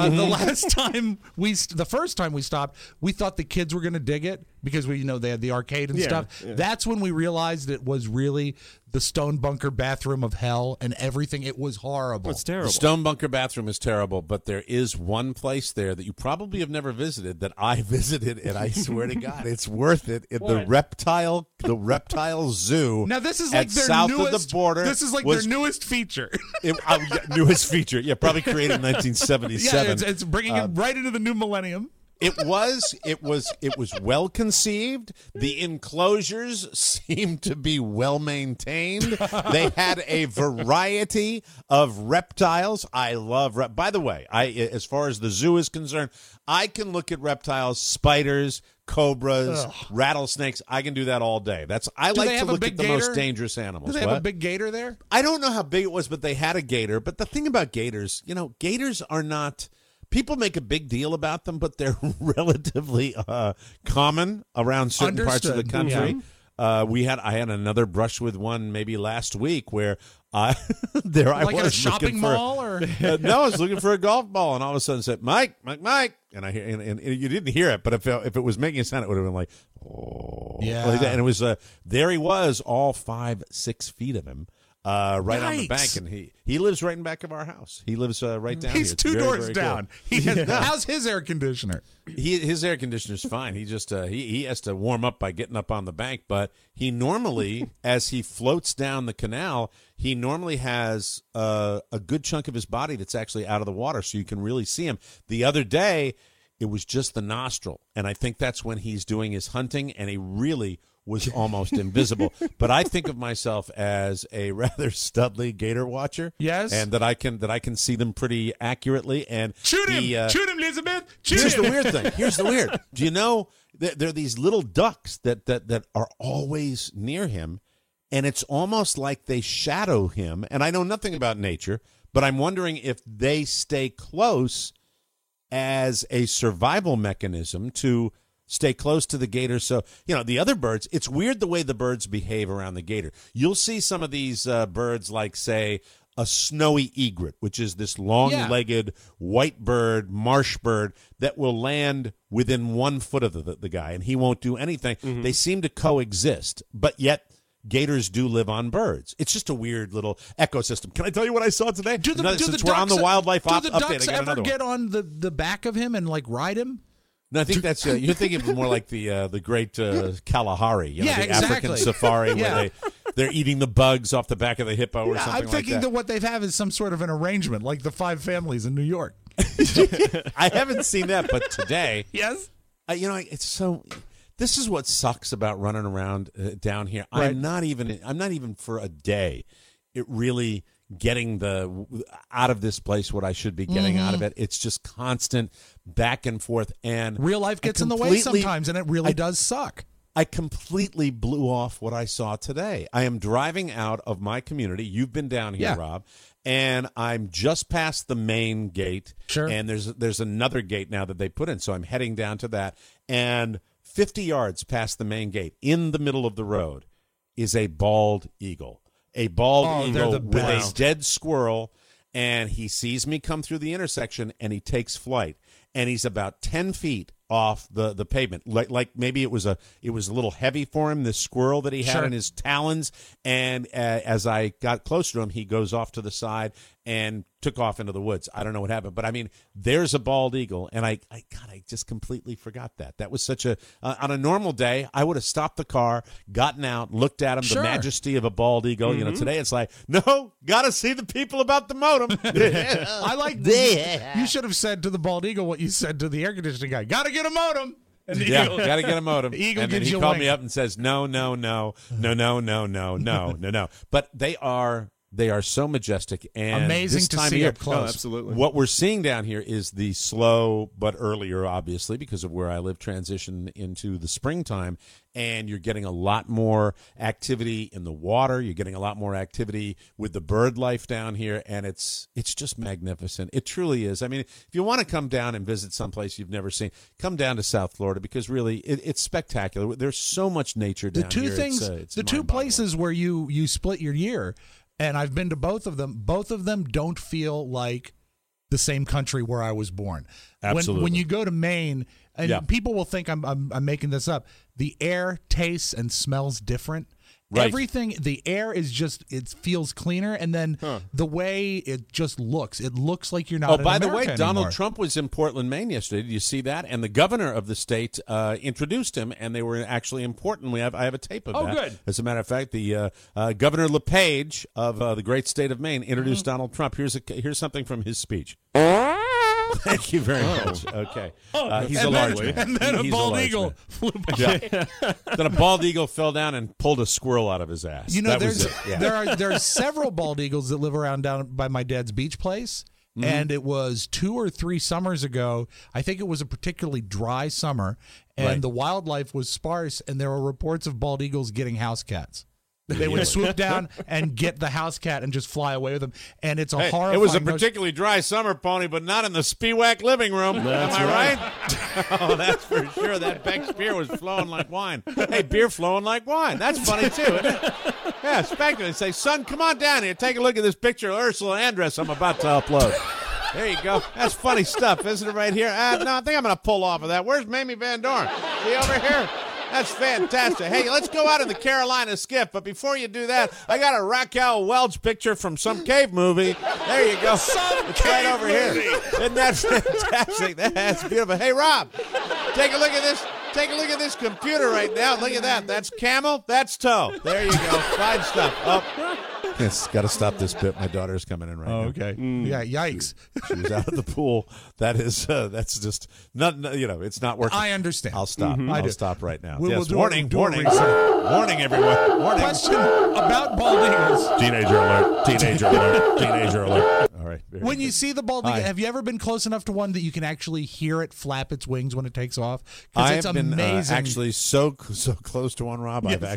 The first time we stopped, we thought the kids were going to dig it because they had the arcade and stuff. Yeah. That's when we realized it was really the Stone Bunker bathroom of hell and everything. It was horrible. It's terrible. The Stone Bunker bathroom is terrible, but there is one place there that you probably have never visited that I visited, and I swear to God, it's worth it. The reptile zoo. Now this is like at their south newest. of the border. This is like was- their newest feature. Newest feature. Yeah, probably created in 1977. It's bringing it right into the new millennium. It was well conceived. The enclosures seemed to be well maintained. They had a variety of reptiles. I love by the way, as far as the zoo is concerned, I can look at reptiles, spiders, cobras, rattlesnakes. I can do that all day. I like to look at the most dangerous animals. Do they have a big gator there? I don't know how big it was, but they had a gator. But the thing about gators, gators are not. People make a big deal about them, but they're relatively common around certain parts of the country. Yeah. I had another brush with one maybe last week where I was at a shopping looking for, mall or no, I was looking for a golf ball, and all of a sudden said Mike, and I hear and you didn't hear it, but if it was making a sound, it would have been like, oh, yeah, like that. And it was there he was, all 5-6 feet of him. Right on the bank, and he lives right in back of our house. He lives right down He's here. 2 doors very down. Cool. How's his air conditioner? His air conditioner's fine. He just he has to warm up by getting up on the bank. But he normally, as he floats down the canal, he normally has a good chunk of his body that's actually out of the water, so you can really see him. The other day, it was just the nostril, and I think that's when he's doing his hunting, and he really was almost invisible. But I think of myself as a rather studly gator watcher. Yes. And that I can see them pretty accurately. And shoot him, Elizabeth. Here's the weird thing. Here's the weird. Do you know there are these little ducks that are always near him, and it's almost like they shadow him. And I know nothing about nature, but I'm wondering if they stay close as a survival mechanism to stay close to the gator. So, the other birds, it's weird the way the birds behave around the gator. You'll see some of these birds like, say, a snowy egret, which is this long-legged white bird, marsh bird, that will land within 1 foot of the guy, and he won't do anything. Mm-hmm. They seem to coexist, but yet gators do live on birds. It's just a weird little ecosystem. Can I tell you what I saw today? Since we're on the wildlife update, do the ducks ever get on the back of him and like ride him? No, I think that's you're thinking of more like the great Kalahari, the exactly. African safari where they're eating the bugs off the back of the hippo or something like that. I'm thinking that what they have is some sort of an arrangement, like the 5 families in New York. I haven't seen that, but today, yes, it's so. This is what sucks about running around down here. Right. I'm not even for a day. It really getting out of this place what I should be getting out of it. It's just constant back and forth, and real life gets in the way sometimes, and it really does suck. I completely blew off what I saw today. I am driving out of my community. You've been down here, Rob, and I'm just past the main gate. Sure. And there's another gate now that they put in, so I'm heading down to that. And 50 yards past the main gate, in the middle of the road, is a bald eagle. A bald eagle with a dead squirrel, and he sees me come through the intersection, and he takes flight. And he's about 10 feet off the pavement, like maybe it was a little heavy for him, this squirrel that he had in his talons. And as I got closer to him, he goes off to the side and took off into the woods. I don't know what happened, but I mean, there's a bald eagle, and I just completely forgot that. That was such on a normal day, I would have stopped the car, gotten out, looked at him, the majesty of a bald eagle. Mm-hmm. Today it's like, no, gotta see the people about the modem. I like you should have said to the bald eagle what you said to the air conditioning guy. Gotta get a modem. And gotta get a modem. Eagle and then he called me up and says, no. But they are so majestic and amazing this to time see of year, up close. Oh, absolutely. What we're seeing down here is the slow but earlier, obviously, because of where I live, transition into the springtime, and you're getting a lot more activity in the water. You're getting a lot more activity with the bird life down here, and it's just magnificent. It truly is. I mean, if you want to come down and visit someplace you've never seen, come down to South Florida, because really it's spectacular. There's so much nature down here. The two places where you split your year, and I've been to both of them. Both of them don't feel like the same country where I was born. Absolutely. When you go to Maine, and people will think I'm making this up, the air tastes and smells different. Right. Everything, the air is just, it feels cleaner, and then the way it just looks, it looks like you're not in by the America way, Donald anymore. Trump was in Portland, Maine yesterday. Did you see that? And the governor of the state introduced him, and they were actually important. I have a tape of that. Good. As a matter of fact, the Governor LePage of the great state of Maine introduced Donald Trump. Here's something from his speech. Thank you very much. Okay. He's a large man. And then a bald eagle flew by. Then a bald eagle fell down and pulled a squirrel out of his ass. There are several bald eagles that live around down by my dad's beach place. Mm-hmm. And it was 2 or 3 summers ago. I think it was a particularly dry summer, and the wildlife was sparse, and there were reports of bald eagles getting house cats. They would swoop down and get the house cat and just fly away with them. And it's a horrifying. It was a particularly dry summer, Pony, but not in the Spiewak living room. Am I right? Oh, that's for sure. That Beck's beer was flowing like wine. Hey, beer flowing like wine. That's funny, too, isn't it? Yeah, spectacular. Say, son, come on down here. Take a look at this picture of Ursula Andress I'm about to upload. There you go. That's funny stuff, isn't it, right here? No, I think I'm going to pull off of that. Where's Mamie Van Dorn? See over here? That's fantastic. Hey, let's go out in the Carolina skiff. But before you do that, I got a Raquel Welch picture from some cave movie. There you go. It's right over here. Isn't that fantastic? That's beautiful. Hey, Rob, take a look at this. Take a look at this computer right now. Look at that. That's camel. That's toe. There you go. Fine stuff. Oh. Yes, got to stop this bit. My daughter's coming in right now. Okay. Yeah, yikes. She was out of the pool. That's just not, it's not working. I understand. I'll stop. Mm-hmm. I'll stop right now. We'll yes, do warning, warning, everyone. Warning. Question about bald eagles. Teenager alert. Teenager alert. Teenager alert. All right. When you see the bald eagle, have you ever been close enough to one that you can actually hear it flap its wings when it takes off? I've been actually so close to one, Rob. Yes.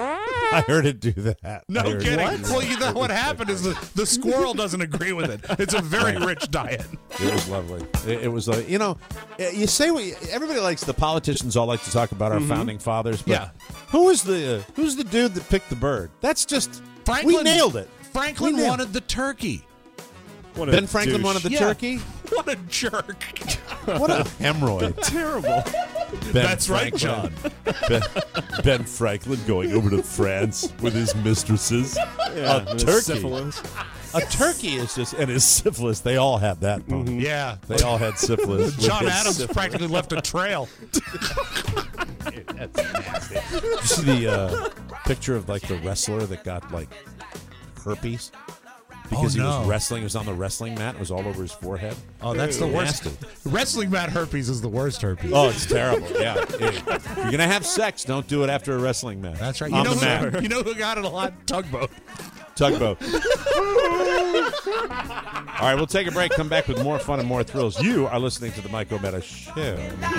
I heard it do that. No kidding. Well, what happened is the squirrel doesn't agree with it. It's a very rich diet. It was lovely. It was like, you say everybody likes, the politicians all like to talk about our founding fathers, but who's the dude that picked the bird? That's just, we nailed it. Franklin wanted the turkey. Ben Franklin wanted the turkey? What a jerk. What a hemorrhoid. Terrible. That's right, John. Ben Franklin going over to France with his mistresses. Yeah, A turkey. syphilis. A turkey is just, and his syphilis. They all have that. Pony. Yeah. They all had syphilis. John With his Adams syphilis. practically left a trail. That's nasty. Did you see the picture of like the wrestler that got like herpes? Because he was wrestling, he was on the wrestling mat, it was all over his forehead. Oh, that's the worst. Nasty. Wrestling mat herpes is the worst herpes. Oh, it's terrible. Yeah. If you're gonna have sex, don't do it after a wrestling match. That's right. On the mat. You know who got it a lot? Tugboat. Tugboat. All right, we'll take a break, come back with more fun and more thrills. You are listening to the Mike O'Mara Show.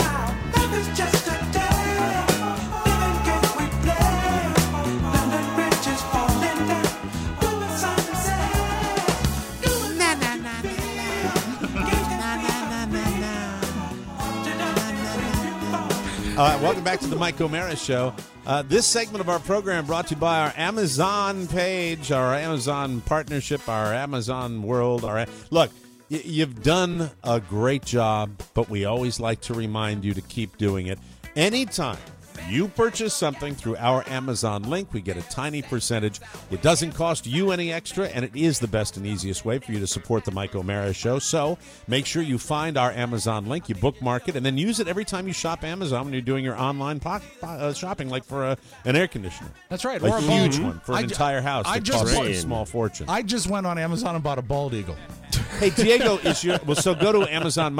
Welcome back to the Mike O'Mara Show. This segment of our program brought to you by our Amazon page, our Amazon partnership, our Amazon world. Look, you've done a great job, but we always like to remind you to keep doing it. Anytime you purchase something through our Amazon link, we get a tiny percentage. It doesn't cost you any extra, and it is the best and easiest way for you to support the Mike O'Mara Show. So make sure you find our Amazon link, you bookmark it, and then use it every time you shop Amazon when you're doing your online shopping, like for an air conditioner. That's right. A Or a huge bald- one for an entire house that just costs bought- a small fortune. I just went on Amazon and bought a bald eagle. Hey, Diego, so go to Amazon,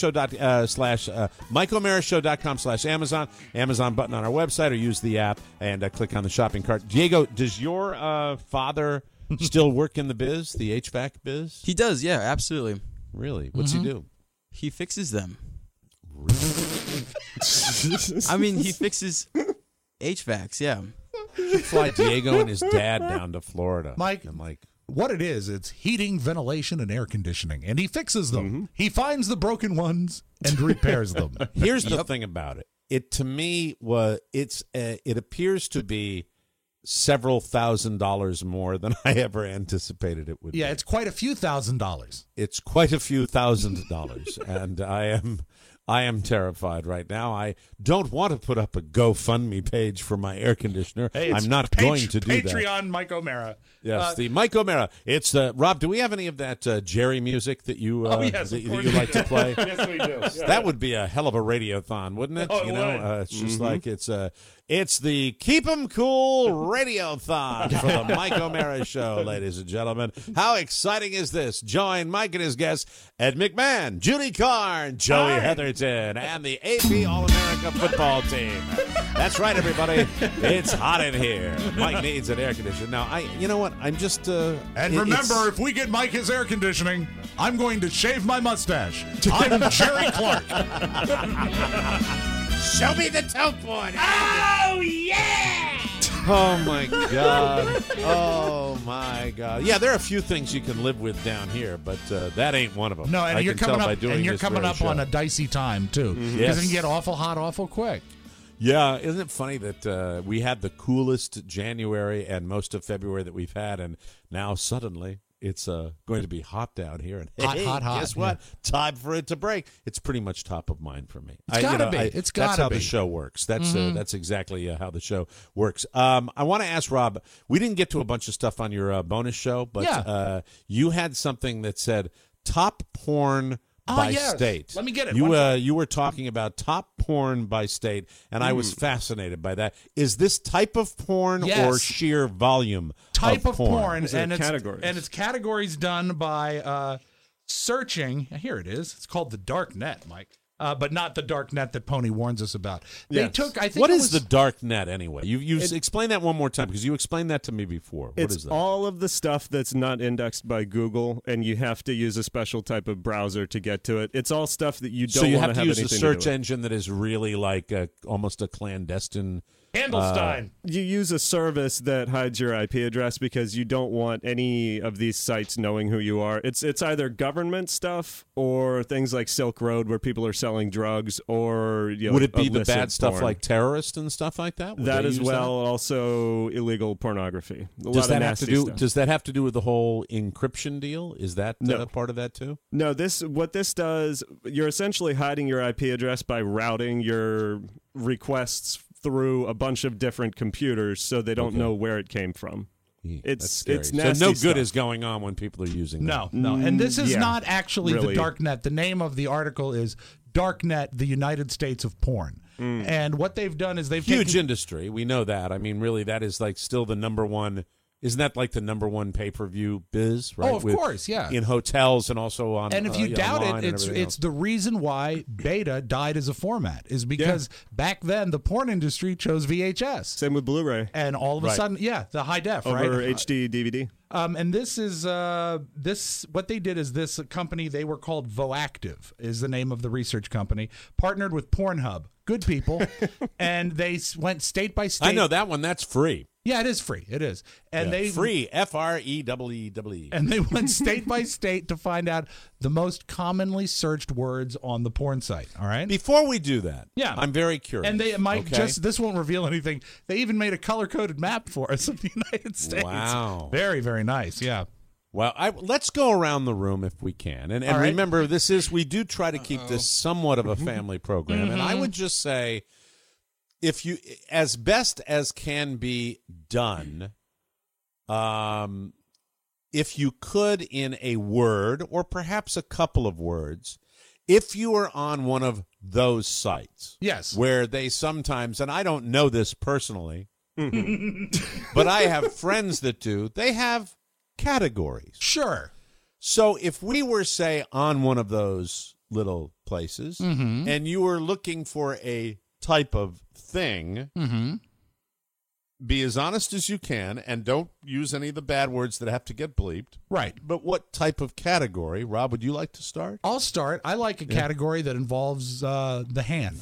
MikeO'MaraShow.com/Amazon, Amazon button on our website, or use the app and click on the shopping cart. Diego, does your father still work in the biz, the HVAC biz? He does, yeah, absolutely. Really? What's he do? He fixes them. Really? I mean, he fixes HVACs, yeah. You should fly Diego and his dad down to Florida. Mike, and what it is, it's heating, ventilation, and air conditioning, and he fixes them. He finds the broken ones and repairs them. Here's the thing about it. It to me it appears to be several $1,000s more than I ever anticipated it would be. Yeah, it's quite a few $1,000s. It's quite a few $1,000s, and I am terrified right now. I don't want to put up a GoFundMe page for my air conditioner. Hey, I'm not going to do that. Patreon Mike O'Mara. Yes, the Mike O'Mara. It's Rob. Do we have any of that Jerry music that you yes, that you like to play? Yes, we do. That would be a hell of a radiothon, wouldn't it? Oh, it would. It's just like it's the Keep 'em Cool Radiothon for the Mike O'Mara Show, ladies and gentlemen. How exciting is this? Join Mike and his guests, Ed McMahon, Judy Carn, Joey Heatherton, and the AP All-America football team. That's right, everybody. It's hot in here. Mike needs an air conditioner. Now, you know what? I'm just... and remember, if we get Mike his air conditioning, I'm going to shave my mustache. I'm Jerry Clark. Show me the tote board. Oh, yeah! Oh, my God. Oh, my God. Yeah, there are a few things you can live with down here, but that ain't one of them. No, and I you're can tell coming by up, doing and you're this coming very up show. on a dicey time, too. Because Yes. it can get awful hot awful quick. Yeah, isn't it funny that we had the coolest January and most of February that we've had, and now suddenly it's going to be hot down here. And Hot, hey, hot, hot, guess what? Time for it to break. It's pretty much top of mind for me. It's gotta be. That's It's gotta how be. the show works. That's exactly how the show works. I want to ask Rob. We didn't get to a bunch of stuff on your bonus show, but you had something that said top porn by yes. state. Let me get it. You were talking about top porn by state, and I was fascinated by that. Is this type of porn or sheer volume type of porn? And categories. And it's categories done by searching. Here it is. It's called the dark net, Mike. But not the dark net that Pony warns us about. They took. I think. What it is the dark net anyway? You explain that one more time, because you explained that to me before. What is that? All of the stuff that's not indexed by Google, and you have to use a special type of browser to get to it. It's all stuff that you don't So you want have to have use a anything search to do with. engine that is really like almost a clandestine Candlestein. You use a service that hides your IP address because you don't want any of these sites knowing who you are. It's either government stuff or things like Silk Road where people are selling drugs, or would it be the illicit bad stuff porn. like terrorists and stuff like that? Would That they as use well, also illegal pornography. Does that have to do with the whole encryption deal? Is that part of that too? No, what this does, you're essentially hiding your IP address by routing your requests through a bunch of different computers so they don't know where it came from. It's nasty. So no good stuff. is going on when people are using that. No. And this is Yeah, not actually really. the Darknet. The name of the article is Darknet, the United States of Porn. And what they've done is they've Huge taken, industry. We know that. I mean, really, that is like still the number one. Isn't that like the number one pay-per-view biz? Right? Oh, of course, yeah. In hotels and also on. And if you doubt online it, and it's everything else. the reason why Beta died as a format is because back then the porn industry chose VHS. Same with Blu-ray. And all of a sudden, the high def, Over right? HD DVD. And this is what they did is this company, they were called Voactive is the name of the research company, partnered with Pornhub. Good people. And they went state by state. I know that one. That's free. Yeah, it is free. It is. And they free FREEE. And they went state by state to find out the most commonly searched words on the porn site. All right. Before we do that, yeah, I'm very curious. And they might this won't reveal anything. They even made a color coded map for us of the United States. Wow. Very, very nice. Yeah. Well, let's go around the room if we can. And right. remember, we do try to keep this somewhat of a family program. And I would just say, if you, as best as can be done, if you could in a word or perhaps a couple of words, if you are on one of those sites, yes, where they sometimes, and I don't know this personally, but I have friends that do, they have categories. Sure. So if we were, say, on one of those little places and you were looking for a type of thing, be as honest as you can and don't use any of the bad words that have to get bleeped. Right. But what type of category? Rob, would you like to start? I'll start. I like a category that involves the hand.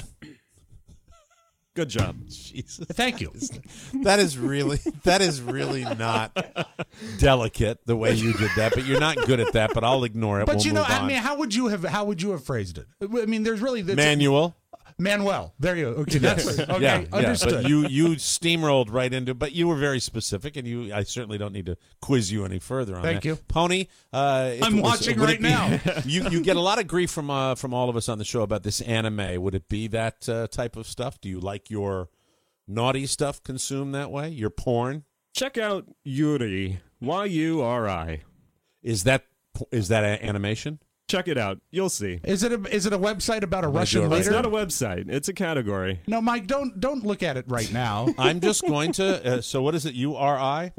Good job. Jesus. Thank you. That is really not delicate the way you did that, but you're not good at that, but I'll ignore it. But we'll move on. I mean, how would you have phrased it? I mean, there's really Manuel. There you go. Okay, that's right. Okay, yeah, understood. But you steamrolled right into, but you were very specific, and I certainly don't need to quiz you any further on that. Thank you. Pony. I'm watching right now. You get a lot of grief from all of us on the show about this anime. Would it be that type of stuff? Do you like your naughty stuff consumed that way? Your porn? Check out Yuri. Yuri. Is that animation? Check it out. You'll see. Is it a website about a Russian leader? It's not a website. It's a category. No, Mike, don't look at it right now. I'm just going to. So what is it? URI?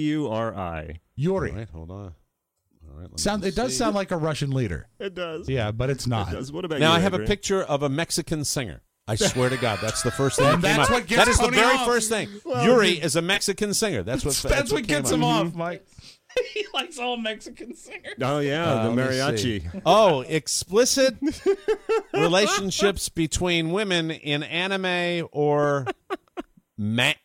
Yuri. Yuri. All right, hold on. All right. It does sound like a Russian leader. It does. Yeah, but it's not. It does. What about now? you, I have Adrian? a picture of a Mexican singer. I swear to God, that's the first thing And that came that's up. what gets That is the Tony very off. first thing. Yuri is a Mexican singer. That's what what gets came him up. off, Mike. He likes all Mexican singers. Oh, yeah, the let me mariachi. see. Oh, explicit relationships between women in anime or manga?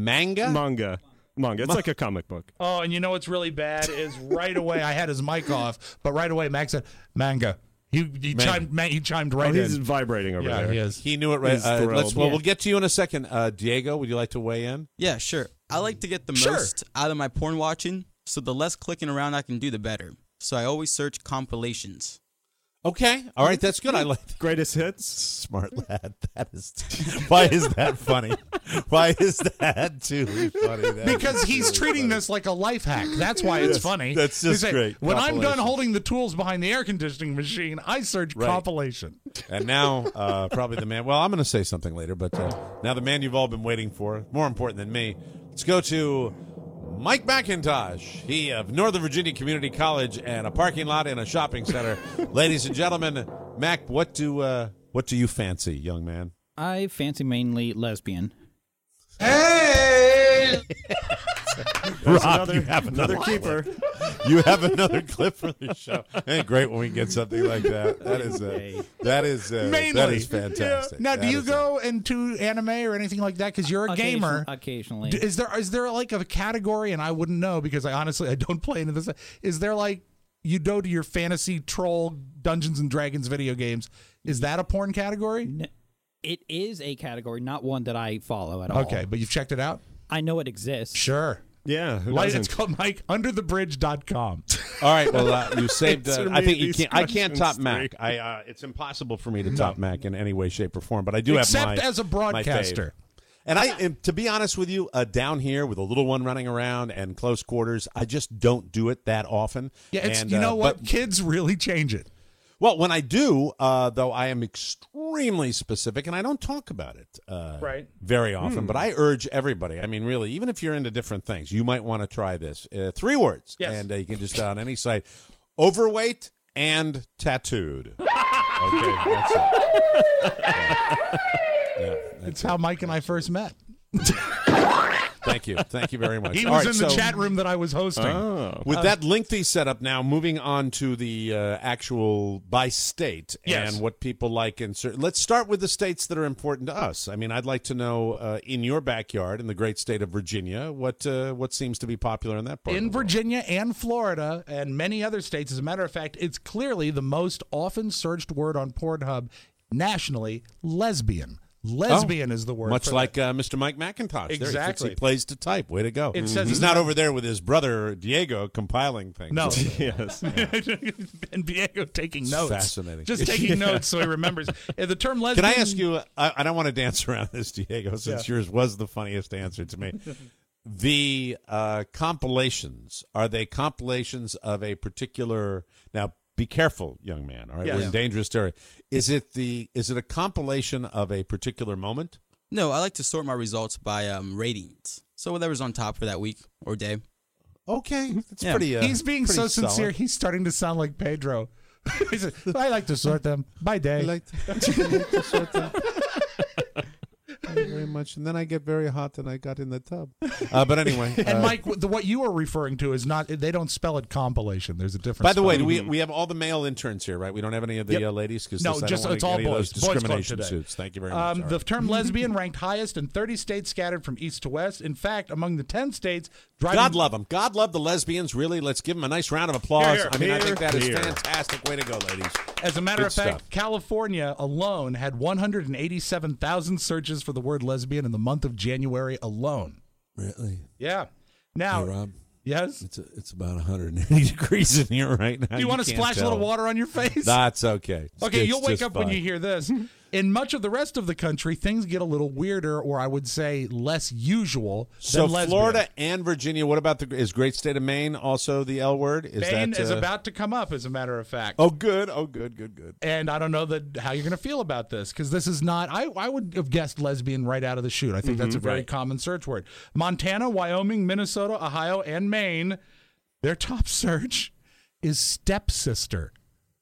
Manga. It's like a comic book. Oh, and you know what's really bad is right away, I had his mic off, but right away Max said, manga. He chimed right in. He's vibrating over there. He is. He knew it right. He's thrilled. We'll get to you in a second. Diego, would you like to weigh in? Yeah, sure. I like to get the most out of my porn watching, so the less clicking around I can do, the better. So I always search compilations. Okay. All right. That's good. I like Greatest hits. Smart lad. That is. Why is that funny? Why is that too funny? Because he's treating this like a life hack. That's why it's funny. That's just He's great. When I'm done Compilation. holding the tools behind the air conditioning machine, I search compilation. And now, probably the man. Well, I'm going to say something later, but now the man you've all been waiting for, more important than me. Let's go to Mike McIntosh, he of Northern Virginia Community College and a parking lot in a shopping center. Ladies and gentlemen, Mac, what do you fancy, young man? I fancy mainly lesbian. Hey! Rob, you have another keeper. You have another clip for the show. Ain't great when we get something like that. That is fantastic. Now, do you go into anime or anything like that? Because you're a gamer. Occasionally. Is there like a category, and I wouldn't know because I don't play into this. Is there like you go to your fantasy troll Dungeons and Dragons video games? Is that a porn category? It is a category, not one that I follow at all. Okay, but you've checked it out? I know it exists. Sure. Yeah, it's called MikeUnderTheBridge.com. All right, well, you saved. I think you can't. I can't top Mac. It's impossible for me to top Mac in any way, shape, or form. But I do except have as a broadcaster. And to be honest with you, down here with a little one running around and close quarters, I just don't do it that often. Yeah, you know what? Kids really change it. Well, when I do, though, I am extremely specific, and I don't talk about it very often. But I urge everybody, I mean, really, even if you're into different things, you might want to try this. 3 words, and you can just on any site. Overweight and tattooed. Okay, that's it. It's how Mike and I first met. Thank you very much. He was in the chat room that I was hosting. With that lengthy setup now, moving on to the actual by state and what people like. Let's start with the states that are important to us. I mean, I'd like to know in your backyard, in the great state of Virginia, what seems to be popular in that part of the world. Virginia and Florida and many other states. As a matter of fact, it's clearly the most often searched word on Pornhub nationally, lesbian. Lesbian is the word. Much like Mr. Mike McIntosh. Exactly. He plays to type. Way to go. It says he's not over there with his brother, Diego, compiling things. No. Yes. And Diego taking notes. Fascinating. Just taking notes so he remembers. The term lesbian. Can I ask you, I don't want to dance around this, Diego, since yours was the funniest answer to me. The compilations, are they compilations of a particular... Now, be careful, young man. All right, we're in dangerous territory. Is it a compilation of a particular moment? No, I like to sort my results by ratings. So whatever's on top for that week or day. Okay, that's pretty. He's being pretty so sincere. solid. He's starting to sound like Pedro. He said, I like to sort them by day. I like to sort them. Thank you very much. And then I get very hot and I got in the tub. But anyway. And Mike, what you are referring to is not, they don't spell it compilation. There's a difference. By the way, do we have all the male interns here, right? We don't have any of the ladies? No, just it's all boys. Discrimination suits. Thank you very much. The term lesbian ranked highest in 30 states scattered from east to west. In fact, among the 10 states, God love them. God love the lesbians. Really, let's give them a nice round of applause. Here, I think that is fantastic. Way to go, ladies. As a matter Good of fact, stuff. California alone had 187,000 searches for the word lesbian in the month of January alone. Really? Yeah. Now, Hey, Rob. Yes? It's about 180 degrees in here right now. Do you want to can't splash a tell. little water on your face? That's okay. Okay, It's you'll wake just up when fine. you hear this. In much of the rest of the country, things get a little weirder, or I would say less usual So than lesbian. Florida and Virginia, what about is great state of Maine also the L word? Maine is about to come up, as a matter of fact. Oh, good. Oh, good. And I don't know how you're going to feel about this, because this is not, I would have guessed lesbian right out of the chute. I think that's a very common search word. Montana, Wyoming, Minnesota, Ohio, and Maine, their top search is stepsister.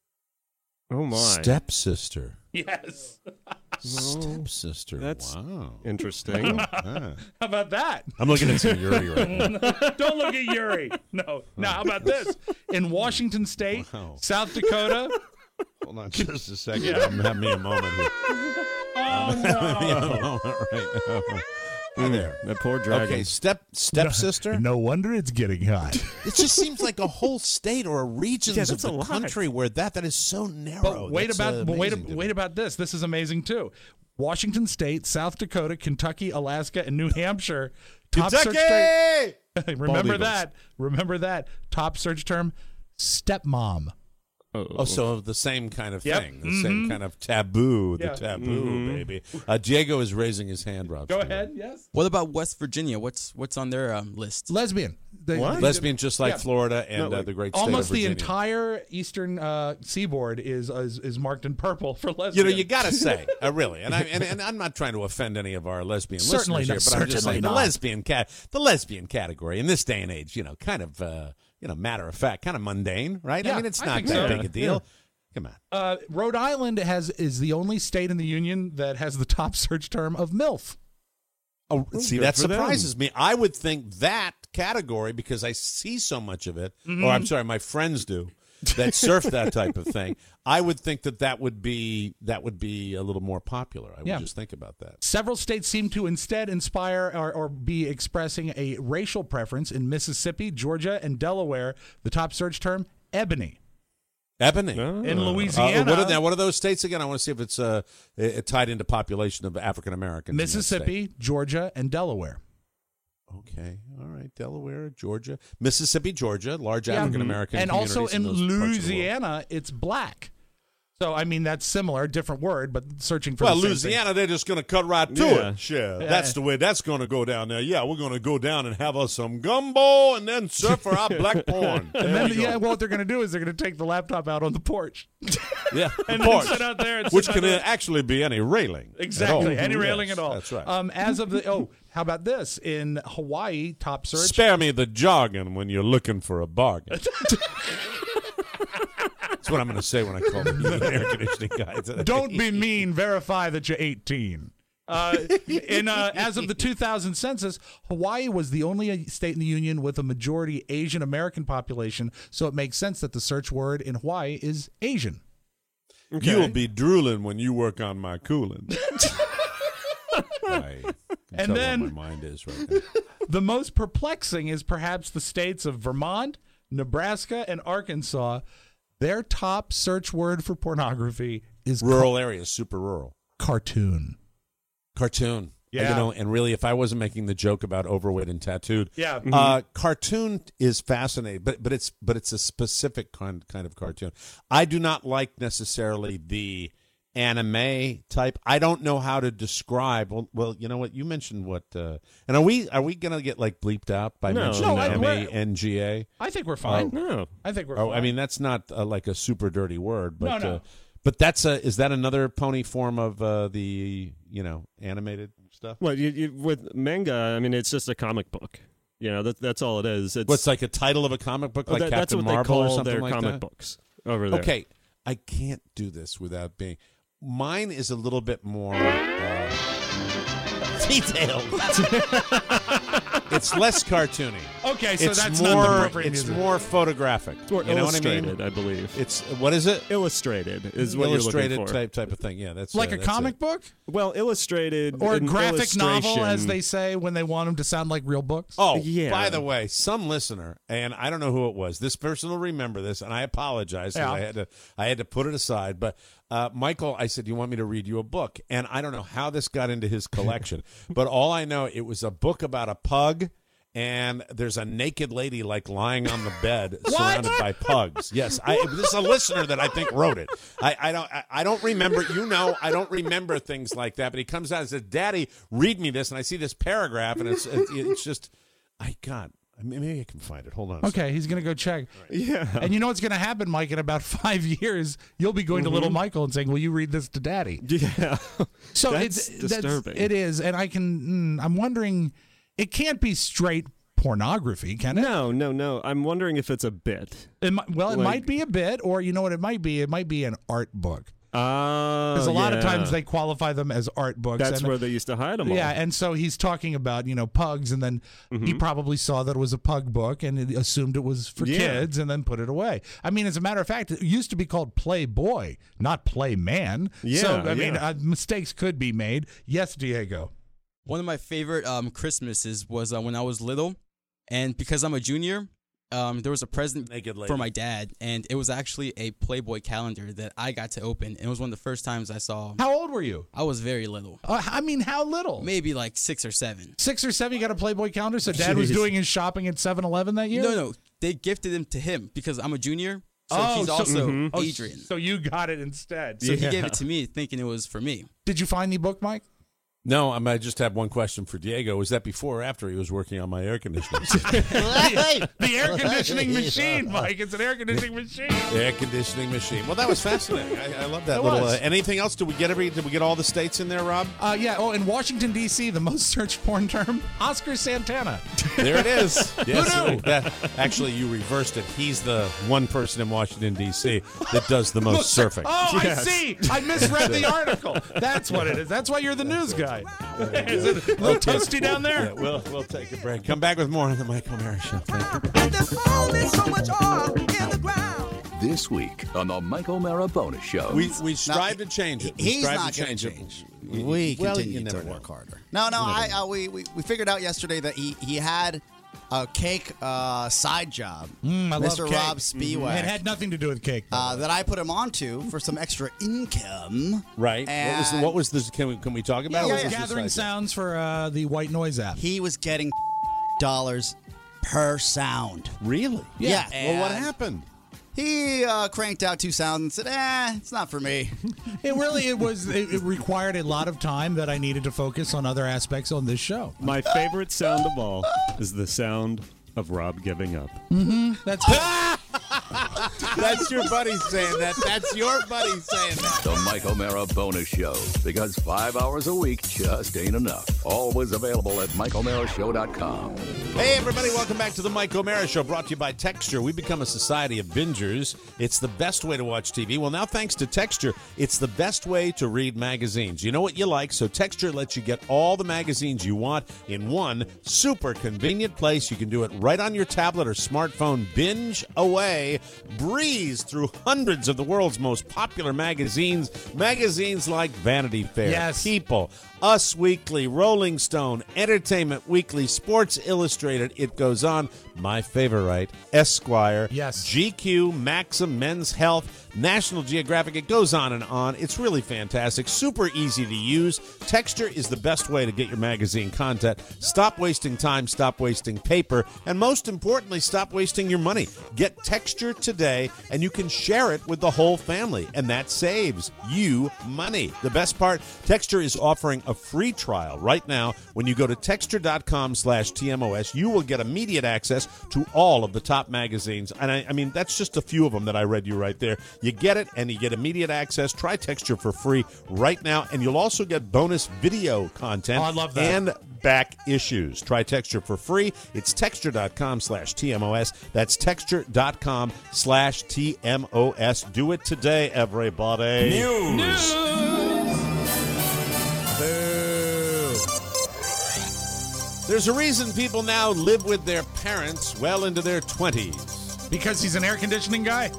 Oh, my. Stepsister. Yes. Stepsister. That's wow. interesting. How about that? I'm looking at some Yuri right now. Don't look at Yuri. No. Now, how about this? In Washington State, South Dakota. Hold on just a second. Have me a moment here. Oh, no. Right now. There. That poor dragon. Okay, stepsister? No wonder it's getting hot. It just seems like a whole state or a region of that's a the lot. country where that is so narrow. But wait That's about amazing to me. wait about this. This is amazing too. Washington State, South Dakota, Kentucky, Alaska, and New Hampshire. Top search term. Remember that. Top search term: stepmom. Oh, so the same kind of Yep. thing, the same kind of taboo, Yeah. the taboo, baby. Diego is raising his hand, Rob. Go ahead. Yes. What about West Virginia? What's on their list? Lesbian. Lesbian, just like Yeah. Florida and the great state Almost of Virginia. the entire eastern seaboard is marked in purple for You lesbian. know, you got to say, really, and I'm not trying to offend any of our lesbian Certainly listeners not, here, but I'm just certainly saying not. the lesbian category in this day and age, kind of, matter of fact, kind of mundane, right? Yeah, I mean, it's I not think that so. big a deal. Come on. Rhode Island is the only state in the union that has the top search term of MILF. Oh, see, good that for them. surprises me. I would think that category because I see so much of it. Mhm. Or I'm sorry, my friends do that surf that type of thing. I would think that would be a little more popular. I would just think about that. Several states seem to instead inspire or be expressing a racial preference. In Mississippi, Georgia, and Delaware, the top search term, ebony. Ebony. In Louisiana. What are those states again? I want to see if it's tied into population of African Americans. Mississippi, Georgia, and Delaware. Okay. All right. Delaware, Georgia, Mississippi, Georgia, large African American and communities. also in those parts of the world. Louisiana, it's black. So, I mean, that's similar, different word, but searching for Well, the same Louisiana, thing. they're just going to cut right to Yeah. it. Sure. Yeah. That's the way that's going to go down there. Yeah, we're going to go down and have us some gumbo and then surf for our black porn. And There then, we go. what they're going to do is they're going to take the laptop out on the porch. Yeah, and porch, then sit out there. And which sit can out there. actually be any railing. Exactly, at all. any railing at all. That's right. As of how about this? In Hawaii, top search. Spare me the jargon when you're looking for a bargain. That's what I'm going to say when I call the air conditioning guy today. Don't be mean. Verify that you're 18. As of the 2000 census, Hawaii was the only state in the union with a majority Asian American population, so it makes sense that the search word in Hawaii is Asian. Okay. You'll be drooling when you work on my cooling. And then what my mind is right now. The most perplexing is perhaps the states of Vermont, Nebraska, and Arkansas. Their top search word for pornography is rural areas, super rural. Cartoon. Yeah. And really, if I wasn't making the joke about overweight and tattooed, yeah, cartoon is fascinating, but it's a specific kind of cartoon. I do not like necessarily the anime type. I don't know how to describe. Well, you know what? You mentioned what, and are we gonna get like bleeped out by mentioning MANGA? I think we're fine. No, I think we're fine. I mean, that's not like a super dirty word, but no. But is that another pony form of the animated stuff? Well, you with manga, I mean, it's just a comic book. That's all it is. What's like a title of a comic book, like that's Captain what Marvel they call or something their like comic that? books over there. Okay, I can't do this without being. Mine is a little bit more detailed. It's less cartoony. Okay, so it's that's more, not the appropriate It's music. more photographic. It's more you know illustrated, what I mean? I believe. It's what is it? Illustrated is what illustrated you're looking for. type of thing. Yeah, that's like a that's comic it. book Well, illustrated or a in graphic novel, as illustration- they say when they want them to sound like real books. Oh, Yeah. by the way, some listener, and I don't know who it was. This person will remember this, and I apologize. 'Cause I had to put it aside. But Michael, I said, "You want me to read you a book?" And I don't know how this got into his collection, but all I know, it was a book about a pug. And there's a naked lady like lying on the bed surrounded by pugs. Yes, this is a listener that I think wrote it. I don't remember. I don't remember things like that. But he comes out and says, "Daddy, read me this." And I see this paragraph, and it's just, maybe I can find it. Hold on. Okay, he's going to go check. Yeah. And you know what's going to happen, Mike? In about 5 years, you'll be going to little Michael and saying, "Will you read this to Daddy?" Yeah. So That's disturbing. It is, and I'm wondering, it can't be straight pornography, can it? No. I'm wondering if it's a bit. It might be a bit, or you know what it might be? It might be an art book. Because a lot of times they qualify them as art books. That's where they used to hide them all. Yeah, and so he's talking about, pugs, and then he probably saw that it was a pug book and he assumed it was for kids and then put it away. I mean, as a matter of fact, it used to be called Playboy, not Playman. Yeah, so, I mean, mistakes could be made. Yes, Diego. One of my favorite Christmases was when I was little, and because I'm a junior, there was a present for my dad, and it was actually a Playboy calendar that I got to open. And it was one of the first times I saw. How old were you? I was very little. I mean, how little? Maybe like 6 or 7. 6 or 7, you got a Playboy calendar? So Dad was doing his shopping at 7-Eleven that year? No. They gifted him to him because I'm a junior. So he's also Adrian. So you got it instead. So he gave it to me thinking it was for me. Did you find the book, Mike? No, I just have one question for Diego. Was that before or after he was working on my air conditioning system? The air conditioning machine, Mike. It's an air conditioning machine. Air conditioning machine. Well, that was fascinating. I love that little. Anything else? Did we get all the states in there, Rob? Yeah. Oh, in Washington D.C., the most searched porn term, Oscar Santana. There it is. Yes, Who knew? Actually, you reversed it. He's the one person in Washington D.C. that does the most surfing. Oh, Yes. I see. I misread the article. That's what it is. That's why you're the news guy. right. Is it a little toasty down there? Yeah, we'll take a break. Come back with more on the Mike O'Meara Show. Thank you. And there's only so much oil in the ground. This week on the Mike O'Meara Bonus Show. We strive to change it. He's not going to change. We continue to work harder. No, we figured out yesterday that he had a cake side job. I love Mr. cake. Rob Spiewak. It had nothing to do with cake. That I put him onto for some extra income. Right. And What was this? Can we talk about it? It What was was the gathering side sounds for the White Noise app. he was getting dollars per sound. Really? Yeah. Well, what and happened? He cranked out 2 sounds and said, it's not for me. It required a lot of time that I needed to focus on other aspects on this show. My favorite sound of all is the sound of Rob giving up. Mm-hmm. That's That's your buddy saying that. That's your buddy saying that. The Mike O'Meara Bonus Show. Because 5 hours a week just ain't enough. Always available at MikeO'MearaShow.com. Hey, everybody. Welcome back to the Mike O'Meara Show, brought to you by Texture. We've become a society of bingers. It's the best way to watch TV. Well, now, thanks to Texture, it's the best way to read magazines. You know what you like, so Texture lets you get all the magazines you want in one super convenient place. You can do it right on your tablet or smartphone. Binge away. Breeze through hundreds of the world's most popular magazines. Magazines like Vanity Fair, Yes. People, Us Weekly, Rolling Stone, Entertainment Weekly, Sports Illustrated. It goes on. My favorite, Esquire, Yes. GQ, Maxim, Men's Health, National Geographic. It goes on and on. It's really fantastic. Super easy to use. Texture is the best way to get your magazine content. Stop wasting time, stop wasting paper, and most importantly, stop wasting your money. Get Texture today, and you can share it with the whole family, and that saves you money. The best part, Texture is offering a free trial right now. When you go to texture.com/TMOS, you will get immediate access to all of the top magazines. And I mean, that's just a few of them that I read you right there. You get it, and you get immediate access. Try Texture for free right now, and you'll also get bonus video content. Oh, I love that. And back issues. Try Texture for free. It's texture.com/TMOS. That's texture.com/TMOS. Do it today, everybody. News. There's a reason people now live with their parents well into their 20s. because he's an air conditioning guy?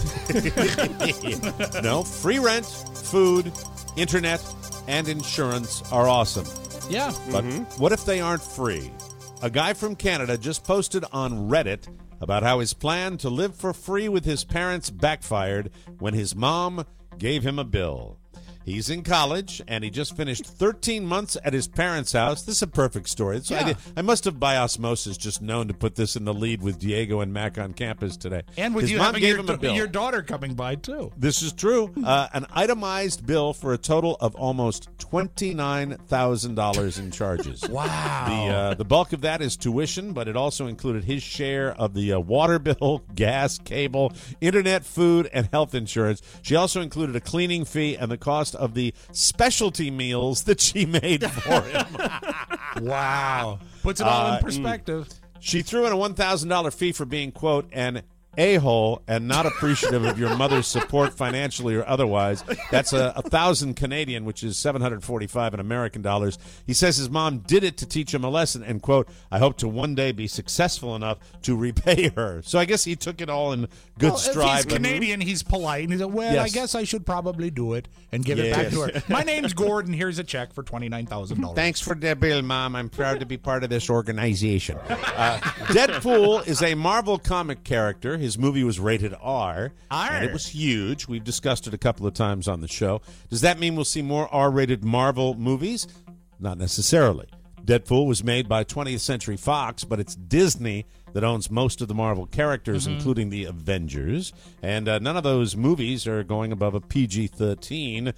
No, free rent, food, internet, and insurance are awesome. Yeah. But what if they aren't free? A guy from Canada just posted on Reddit about how his plan to live for free with his parents backfired when his mom gave him a bill. He's in college, and he just finished 13 months at his parents' house. This is a perfect story. I must have, by osmosis, just known to put this in the lead with Diego and Mac on campus today. And with his you mom having gave him a bill. your daughter coming by, too. This is true. An itemized bill for a total of almost $29,000 in charges. Wow. The bulk of that is tuition, but it also included his share of the water bill, gas, cable, internet, food, and health insurance. She also included a cleaning fee and the cost of the specialty meals that she made for him. Wow. Puts it all in perspective. She threw in a $1,000 fee for being, quote, an a-hole and not appreciative of your mother's support financially or otherwise. That's $1,000 Canadian, which is $745 in American dollars. He says his mom did it to teach him a lesson and, quote, I hope to one day be successful enough to repay her. So I guess he took it all in good stride. If he's Canadian, he's polite. And he said, well, Yes. I guess I should probably do it and give it back to her. My name's Gordon. Here's a check for $29,000. Thanks for the bill, Mom. I'm proud to be part of this organization. Deadpool is a Marvel comic character. His movie was rated R, and it was huge. We've discussed it a couple of times on the show. Does that mean we'll see more R-rated Marvel movies? Not necessarily. Deadpool was made by 20th Century Fox, but it's Disney that owns most of the Marvel characters, including the Avengers, and none of those movies are going above a PG-13.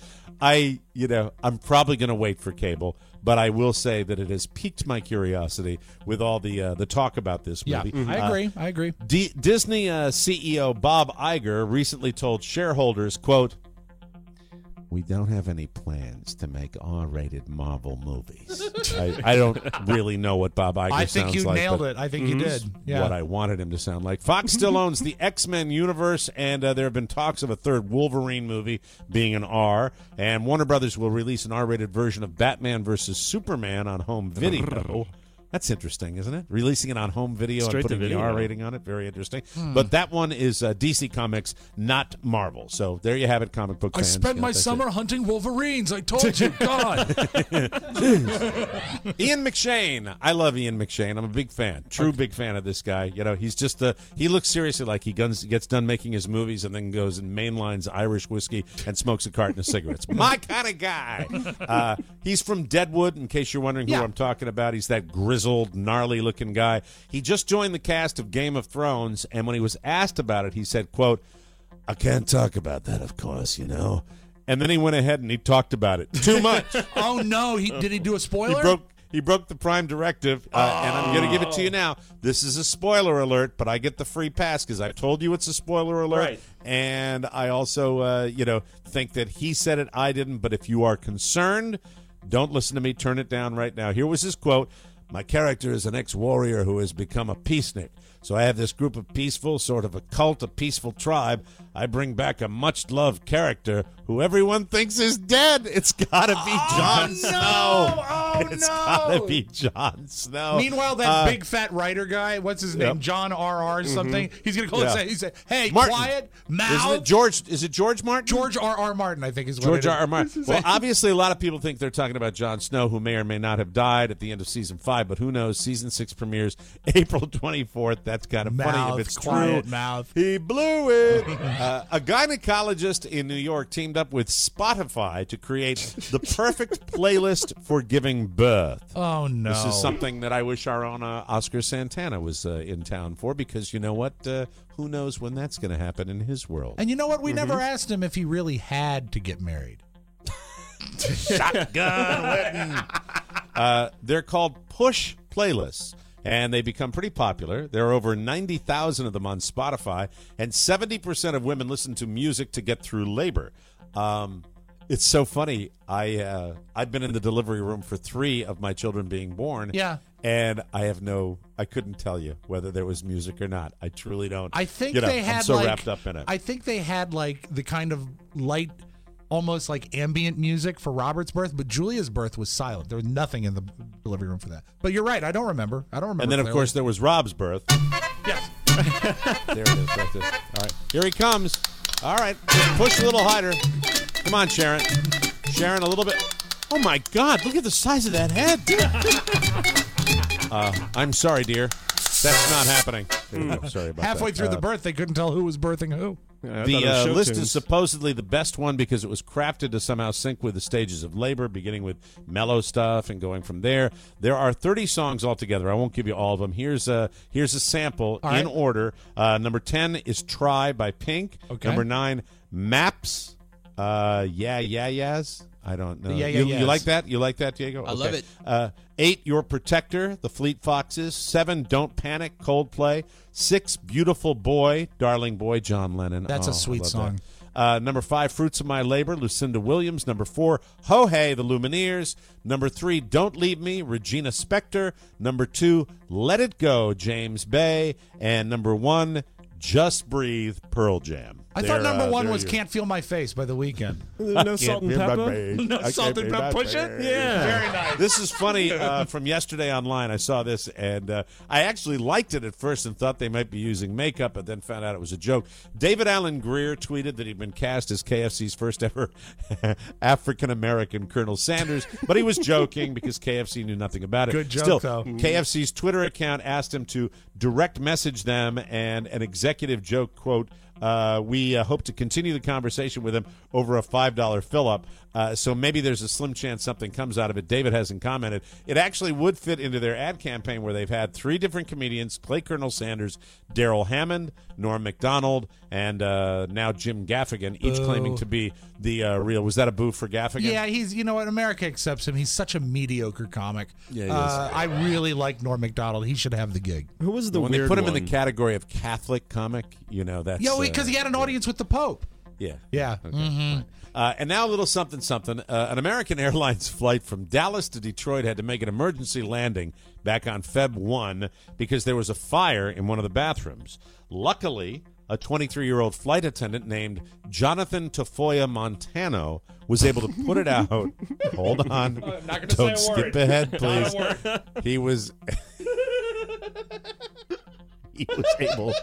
I'm probably going to wait for cable, but I will say that it has piqued my curiosity with all the talk about this movie. Yeah, I agree. Disney CEO Bob Iger recently told shareholders, quote, we don't have any plans to make R-rated Marvel movies. I don't really know what Bob Iger sounds like. I think you nailed it. I think you did. Yeah. What I wanted him to sound like. Fox still owns the X-Men universe, and there have been talks of a third Wolverine movie being an R, and Warner Brothers will release an R-rated version of Batman versus Superman on home video. That's interesting, isn't it? Releasing it on home video and putting the R rating on it. Very interesting. But that one is DC Comics, not Marvel. So there you have it, comic book fans. I spent my summer hunting Wolverines. I told you. God. Ian McShane. I love Ian McShane. I'm a big fan. Big fan of this guy. You know, he's just he looks seriously like he gets done making his movies and then goes and mainlines Irish whiskey and smokes a carton of cigarettes. My kind of guy. He's from Deadwood, in case you're wondering who I'm talking about. He's that grizzled, gnarly-looking guy. He just joined the cast of Game of Thrones, and when he was asked about it, he said, quote, I can't talk about that, of course, you know. And then he went ahead and he talked about it too much. Oh, no. Did he do a spoiler? He broke the Prime directive, and I'm going to give it to you now. This is a spoiler alert, but I get the free pass because I told you it's a spoiler alert. Right. And I also, think that he said it, I didn't. But if you are concerned, don't listen to me. Turn it down right now. Here was his quote. My character is an ex-warrior who has become a peacenik. So I have this group of peaceful, sort of a cult, a peaceful tribe. I bring back a much-loved character who everyone thinks is dead. It's got to be Jon Snow. It's got to be Jon Snow. Meanwhile, that big fat writer guy, what's his name? John R.R. something. He's going to call and say, he said, hey, Martin. Quiet, mouth. Is it George Martin? George R.R. Martin, I think is what George it is. R.R. Martin. Well, obviously, a lot of people think they're talking about Jon Snow, who may or may not have died at the end of Season 5, but who knows? Season 6 premieres April 24th. That's kind of funny if it's quiet true. Mouth. He blew it. A gynecologist in New York teamed up with Spotify to create the perfect playlist for giving birth. Oh, no. This is something that I wish our own Oscar Santana was in town for, because you know what? Who knows when that's going to happen in his world. And you know what? We never asked him if he really had to get married. Shotgun wedding. They're called push playlists, and they become pretty popular. There are over 90,000 of them on Spotify, and 70% of women listen to music to get through labor. It's so funny. I've been in the delivery room for 3 of my children being born. Yeah. And I couldn't tell you whether there was music or not. I truly don't. I think they had I'm so wrapped up in it. I think they had like the kind of light, almost like ambient music for Robert's birth, but Julia's birth was silent. There was nothing in the delivery room for that. But you're right. I don't remember. And then, of course, there was Rob's birth. Yes. There it is. Right there. All right. Here he comes. All right. Push a little harder. Come on, Sharon. Sharon, a little bit. Oh, my God. Look at the size of that head. I'm sorry, dear. That's not happening. Sorry about Halfway that. through the birth, they couldn't tell who was birthing who. The list is supposedly the best one because it was crafted to somehow sync with the stages of labor, beginning with mellow stuff and going from there. There are 30 songs altogether. I won't give you all of them. Here's a sample in order. Number 10 is Try by Pink. Okay. Number 9, Maps. Yes. I don't know. You like that? You like that, Diego? I love it. 8, Your Protector, The Fleet Foxes. 7, Don't Panic, Coldplay. 6, Beautiful Boy, Darling Boy, John Lennon. That's a sweet song. Number 5, Fruits of My Labor, Lucinda Williams. Number 4, Ho Hey, The Lumineers. Number 3, Don't Leave Me, Regina Spektor. Number 2, Let It Go, James Bay. And number 1, Just Breathe, Pearl Jam. I thought number 1 was Can't Feel My Face by The Weeknd. No salt and pepper? No salt and pepper. Push it? Yeah. Very nice. This is funny. From yesterday online, I saw this, and I actually liked it at first and thought they might be using makeup, but then found out it was a joke. David Allen Greer tweeted that he'd been cast as KFC's first ever African-American Colonel Sanders, but he was joking because KFC knew nothing about it. Good joke, Still, though. KFC's Twitter account asked him to direct message them, and an executive joke, quote, we hope to continue the conversation with him over a $5 fill-up. So maybe there's a slim chance something comes out of it. David hasn't commented. It actually would fit into their ad campaign where they've had 3 different comedians play Colonel Sanders, Daryl Hammond, Norm Macdonald, and now Jim Gaffigan, each claiming to be the real. Was that a boo for Gaffigan? Yeah, you know what? America accepts him. He's such a mediocre comic. Yeah, he is. I really like Norm Macdonald. He should have the gig. Who was the when weird they put him one? in the category of Catholic comic, that's... because he had an audience with the Pope. Yeah. Yeah. Okay. Mm-hmm. And now a little something. An American Airlines flight from Dallas to Detroit had to make an emergency landing back on Feb 1 because there was a fire in one of the bathrooms. Luckily, a 23-year-old flight attendant named Jonathan Tafoya Montano was able to put it out. Hold on. Don't skip ahead, please. He was able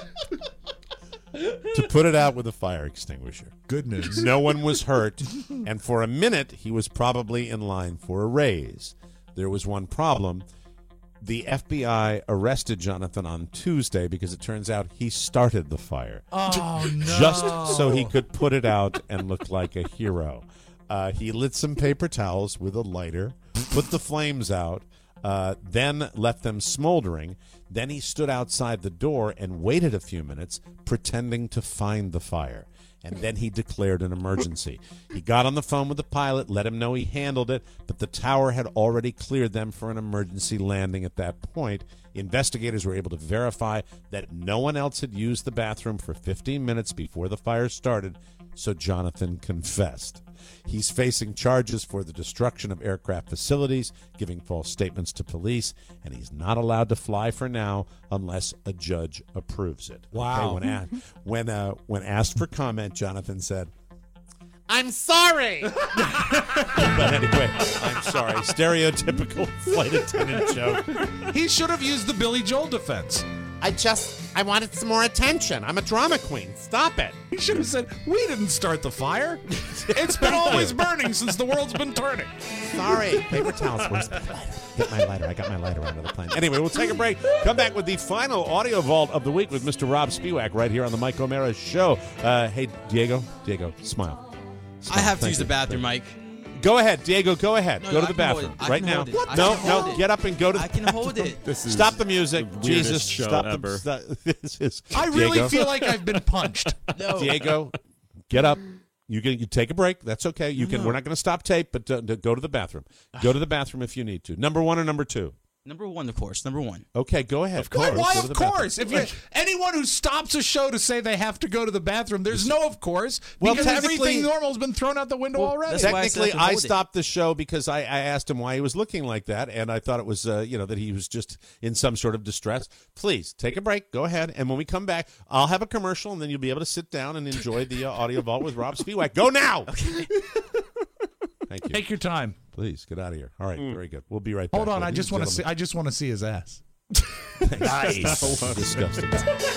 to put it out with a fire extinguisher. Good news. No one was hurt, and for a minute, he was probably in line for a raise. There was one problem. The FBI arrested Jonathan on Tuesday because it turns out he started the fire. Oh, no. Just so he could put it out and look like a hero. He lit some paper towels with a lighter, put the flames out, then left them smoldering. Then he stood outside the door and waited a few minutes, pretending to find the fire. And then he declared an emergency. He got on the phone with the pilot, let him know he handled it, but the tower had already cleared them for an emergency landing at that point. Investigators were able to verify that no one else had used the bathroom for 15 minutes before the fire started, so Jonathan confessed. He's facing charges for the destruction of aircraft facilities, giving false statements to police, and he's not allowed to fly for now unless a judge approves it. Wow. Okay, when asked for comment, Jonathan said, I'm sorry. but anyway, I'm sorry. Stereotypical flight attendant joke. He should have used the Billy Joel defense. I wanted some more attention. I'm a drama queen. Stop it. He should have said, we didn't start the fire. It's been always burning since the world's been turning. Sorry. Paper towels. Where's the lighter? Get my lighter. I got my lighter under the plane. Anyway, we'll take a break. Come back with the final audio vault of the week with Mr. Rob Spiewak right here on the Mike O'Mara Show. Hey, Diego, smile. I have to use the bathroom, Mike. Go ahead, Diego. Go ahead. No, go to I the can hold bathroom it. I right can now. hold it. No. Get up and go to. I can hold it. This is Stop the music, the weirdest Jesus! show Stop ever. This is. I really Diego. feel like I've been punched. No. Diego, get up. You take a break. That's okay. You can. No. We're not going to stop tape, but go to the bathroom. Go to the bathroom if you need to. Number one or number two? Number one, of course. Number one. Okay, go ahead. Why Go to of the course? bathroom. If anyone who stops a show to say they have to go to the bathroom, there's no of course, Well, because technically- everything normal has been thrown out the window already. that's why I said Technically, to hold I it. stopped the show because I asked him why he was looking like that, and I thought it was, that he was just in some sort of distress. Please, take a break. Go ahead. And when we come back, I'll have a commercial, and then you'll be able to sit down and enjoy the audio vault with Rob Spiewak. Go now! Okay. Thank you. Take your time. Please, get out of here. All right, very good. We'll be right back. Hold on, I ladies just and want to see. gentlemen. I just want to see his ass. Nice. Disgusting.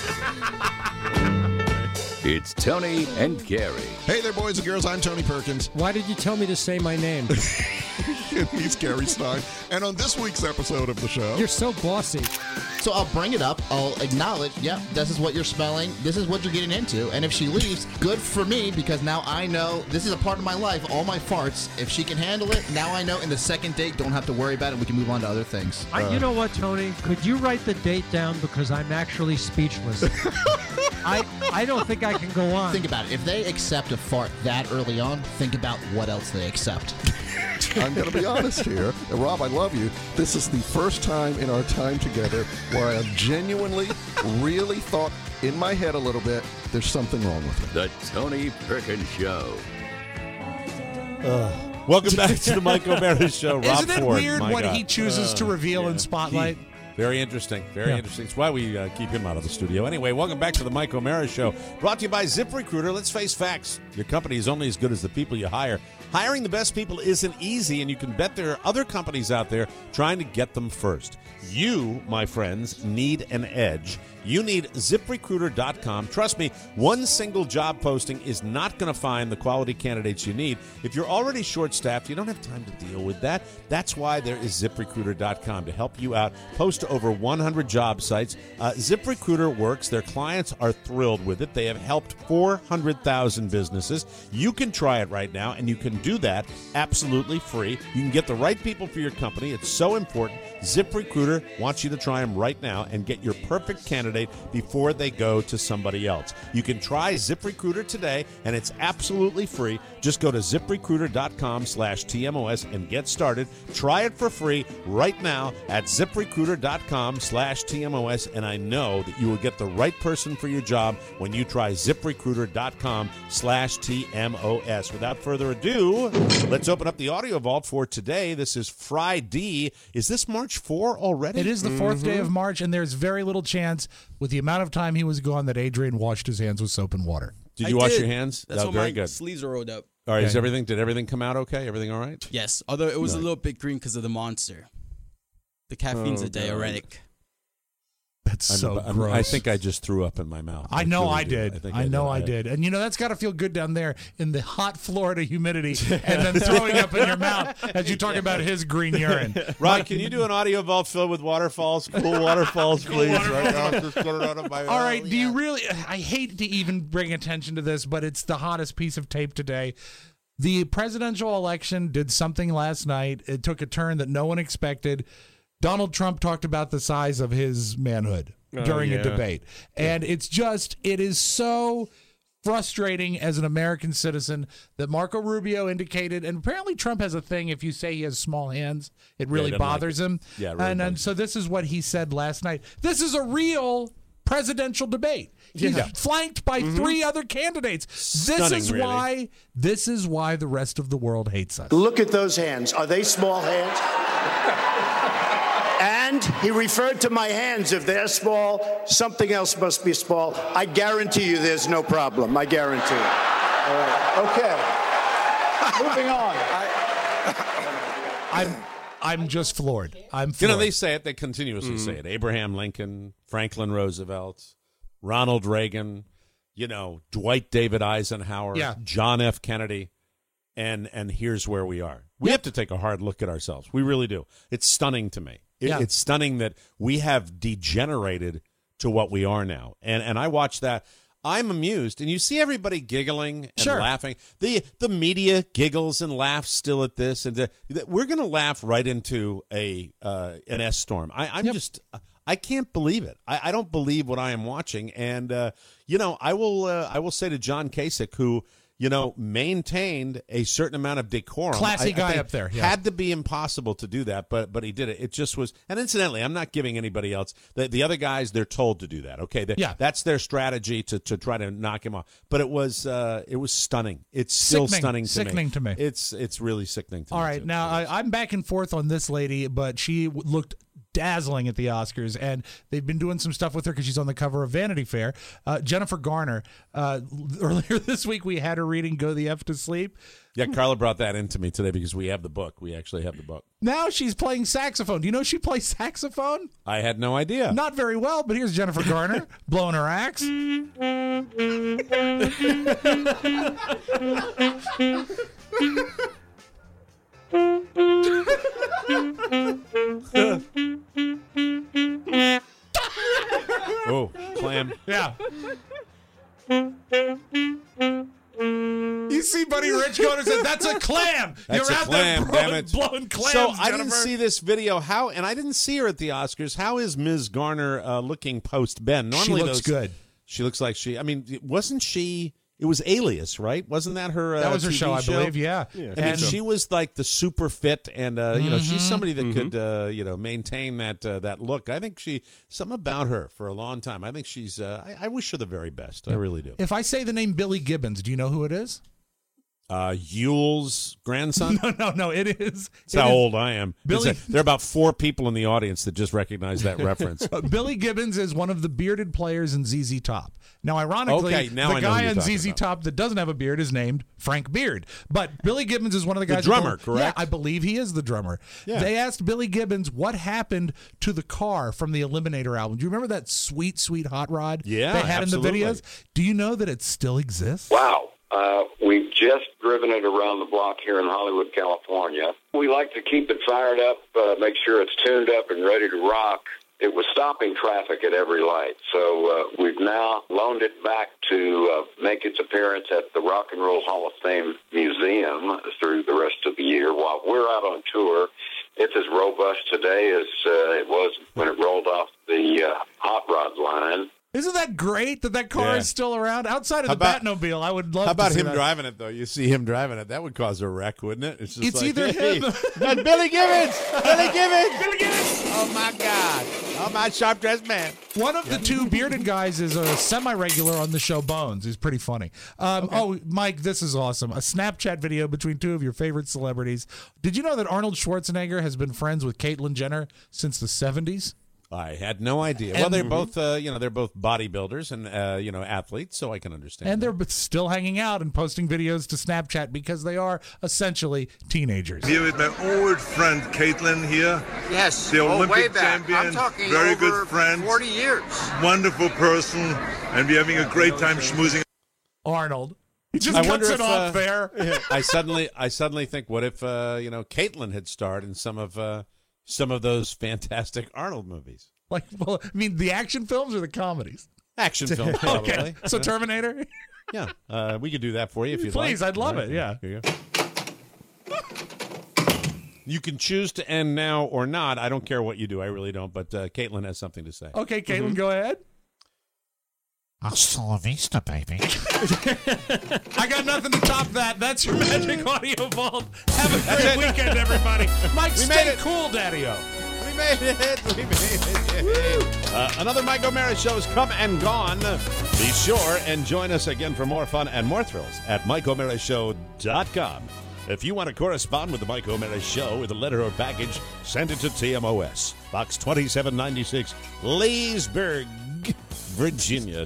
It's Tony and Gary. Hey there, boys and girls. I'm Tony Perkins. Why did you tell me to say my name? And he's Gary Stein. And on this week's episode of the show, You're so bossy. So I'll bring it up. I'll acknowledge, yep, this is what you're smelling. This is what you're getting into. And if she leaves, good for me, because now I know this is a part of my life, all my farts. If she can handle it, now I know in the second date, don't have to worry about it. We can move on to other things. You know what, Tony? Could you write the date down because I'm actually speechless. I don't think I can go on. Think about it. If they accept a fart that early on, think about what else they accept. I'm going to be honest here. And Rob, I love you. This is the first time in our time together where I have genuinely, really thought in my head a little bit, there's something wrong with it. The Tony Perkins Show. Welcome back to the Mike O'Mara Show. Rob Isn't it Ford, weird my what God. he chooses to reveal in Spotlight? Very interesting. Very interesting. It's why we keep him out of the studio. Anyway, welcome back to the Mike O'Mara Show. Brought to you by ZipRecruiter. Let's face facts. Your company is only as good as the people you hire. Hiring the best people isn't easy, and you can bet there are other companies out there trying to get them first. You, my friends, need an edge. You need ZipRecruiter.com. Trust me, one single job posting is not going to find the quality candidates you need. If you're already short-staffed, you don't have time to deal with that. That's why there is ZipRecruiter.com to help you out. Post to over 100 job sites. ZipRecruiter works. Their clients are thrilled with it. They have helped 400,000 businesses. You can try it right now, and you can can do that absolutely free. You can get the right people for your company. It's so important. ZipRecruiter wants you to try them right now and get your perfect candidate before they go to somebody else. You can try ZipRecruiter today, and it's absolutely free. Just go to ZipRecruiter.com/TMOS and get started. Try it for free right now at ZipRecruiter.com/TMOS, and I know that you will get the right person for your job when you try ZipRecruiter.com/TMOS. Without further ado, let's open up the audio vault for today. This is Friday. Is this March 4 already? It is the fourth day of March, and there's very little chance, with the amount of time he was gone, that Adrian washed his hands with soap and water. Did you wash your hands? That's why very my good. sleeves are rolled up. All right, did everything come out okay? Everything all right? Yes, although it was a little bit green because of the Monster. The caffeine's a diuretic. That's so gross. I think I just threw up in my mouth. I know I did. I know I did. And, that's got to feel good down there in the hot Florida humidity and then throwing up in your mouth as you talk about his green urine. Rod, can you do an audio vault filled with waterfalls, cool waterfalls, please? Right now, just get it out of my All right, do you really... I hate to even bring attention to this, but it's the hottest piece of tape today. The presidential election did something last night. It took a turn that no one expected. Donald Trump talked about the size of his manhood during a debate. And it is so frustrating as an American citizen that Marco Rubio indicated, and apparently Trump has a thing, if you say he has small hands, it really bothers him. Yeah, it really and so this is what he said last night. This is a real presidential debate. He's flanked by three other candidates. This is why the rest of the world hates us. Look at those hands. Are they small hands? And he referred to my hands. If they're small, something else must be small. I guarantee you there's no problem. I guarantee it. All right. Okay. Moving on. I'm just floored. I'm floored. They say it. They continuously say it. Abraham Lincoln, Franklin Roosevelt, Ronald Reagan, Dwight David Eisenhower, John F. Kennedy, and here's where we are. We have to take a hard look at ourselves. We really do. It's stunning to me. It's stunning that we have degenerated to what we are now. And I watch that. I'm amused. And you see everybody giggling and laughing. The media giggles and laughs still at this. And we're going to laugh right into an S storm. I can't believe it. I don't believe what I am watching. And, I will say to John Kasich, who maintained a certain amount of decorum. Classy guy up there. Had to be impossible to do that, but he did it. It just was. And incidentally, I'm not giving anybody else. The other guys, they're told to do that. Okay, that's their strategy to try to knock him off. But it was stunning. It's still sickening to me. It's really sickening to me. All right, now I'm back and forth on this lady, but she looked dazzling at the Oscars, and they've been doing some stuff with her because she's on the cover of Vanity Fair. Jennifer Garner, earlier this week we had her reading Go the F to Sleep. Yeah, Carla brought that into me today because we have the book. We actually have the book. Now she's playing saxophone. Do you know she plays saxophone? I had no idea. Not very well, but here's Jennifer Garner blowing her axe. Oh, clam. Yeah. You see Buddy Rich going and said, "That's a clam." That's You're a out clam, there damn it. blowing clams. So I Jennifer. didn't see this video. And I didn't see her at the Oscars. How is Ms. Garner looking post Ben? Normally she looks good. She looks like wasn't she? It was Alias, right? Wasn't that her? That was her TV show, I believe. Yeah. And she was like the super fit, and she's somebody that could maintain that look. I think something about her for a long time. I think she's. I wish her the very best. I really do. If I say the name Billy Gibbons, do you know who it is? Yule's grandson? No, it is. That's how old I am. There are about 4 people in the audience that just recognize that reference. Billy Gibbons is one of the bearded players in ZZ Top. Now, ironically, the guy on ZZ Top that doesn't have a beard is named Frank Beard. But Billy Gibbons is one of the guys. The drummer, correct? Yeah, I believe he is the drummer. Yeah. They asked Billy Gibbons what happened to the car from the Eliminator album. Do you remember that sweet, sweet hot rod they had absolutely. in the videos? Do you know that it still exists? Wow. We've just driven it around the block here in Hollywood, California. We like to keep it fired up, make sure it's tuned up and ready to rock. it was stopping traffic at every light. So we've now loaned it back to make its appearance at the Rock and Roll Hall of Fame Museum through the rest of the year. While we're out on tour, it's as robust today as it was when it rolled off the Hot Rod line. Isn't that great that car is still around? Outside of the Batmobile, I would love to see How about him that. driving it, though? You see him driving it. That would cause a wreck, wouldn't it? It's just either him. Not Billy Gibbons! Billy Gibbons! Billy Gibbons! Oh, my God. Oh, my sharp-dressed man. One of the two bearded guys is a semi-regular on the show Bones. He's pretty funny. Oh, Mike, this is awesome. A Snapchat video between two of your favorite celebrities. Did you know that Arnold Schwarzenegger has been friends with Caitlyn Jenner since the 70s? I had no idea. Well, they're both, they're both bodybuilders and, athletes, so I can understand. And they're still hanging out and posting videos to Snapchat because they are essentially teenagers. Here with my old friend Caitlyn here. Yes, the Olympic way back. champion. I'm talking very over good friend. 40 years. Wonderful person, and we're having a great time schmoozing. Arnold. He just cuts it off there. I suddenly think, what if, Caitlyn had starred in some of those fantastic Arnold movies. Like, well, I mean, the action films or the comedies? Action films, probably. Okay. So Terminator? Yeah. We could do that for you if you'd like. Please, I'd love it, yeah. Here you go. You can choose to end now or not. I don't care what you do. I really don't. But Caitlyn has something to say. Okay, Caitlyn, go ahead. Hasta la vista, baby. I got nothing to top that. That's your Magic Audio Vault. Have a great weekend, everybody. Mike, stay cool, Daddy-O. We made it. Another Mike O'Meara show has come and gone. Be sure and join us again for more fun and more thrills at MikeO'MearaShow.com. If you want to correspond with the Mike O'Meara Show with a letter or package, send it to TMOS, Box 2796, Leesburg, Virginia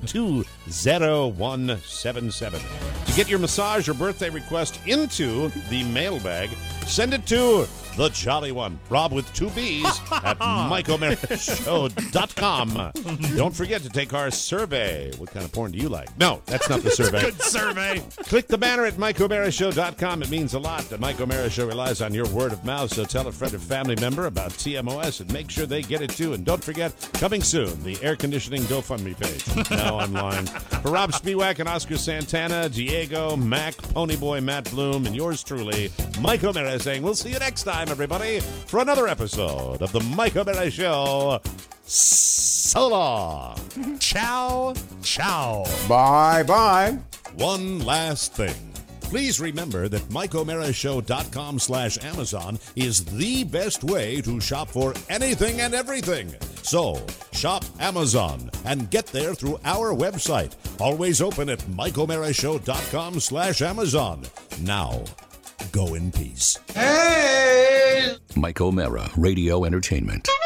20177. To get your massage or birthday request into the mailbag, send it to The Jolly One, Rob with 2 B's, at MikeO'MearaShow.com. Don't forget to take our survey. What kind of porn do you like? No, that's not the survey. Good survey. Click the banner at MikeO'MearaShow.com. It means a lot. The Mike O'Meara Show relies on your word of mouth, so tell a friend or family member about TMOS and make sure they get it too. And don't forget, coming soon, the air conditioning GoFundMe page. Now online. For Rob Spiewak and Oscar Santana, Diego, Mac, Ponyboy, Matt Bloom, and yours truly, Mike O'Meara saying we'll see you next time, everybody, for another episode of the Mike O'Meara Show. So long. Ciao, ciao. Bye-bye. One last thing. Please remember that MikeO'MearaShow.com/Amazon is the best way to shop for anything and everything. So, shop Amazon and get there through our website. Always open at MikeO'MearaShow.com/Amazon. Now, go in peace. Mike O'Meara, Radio Entertainment.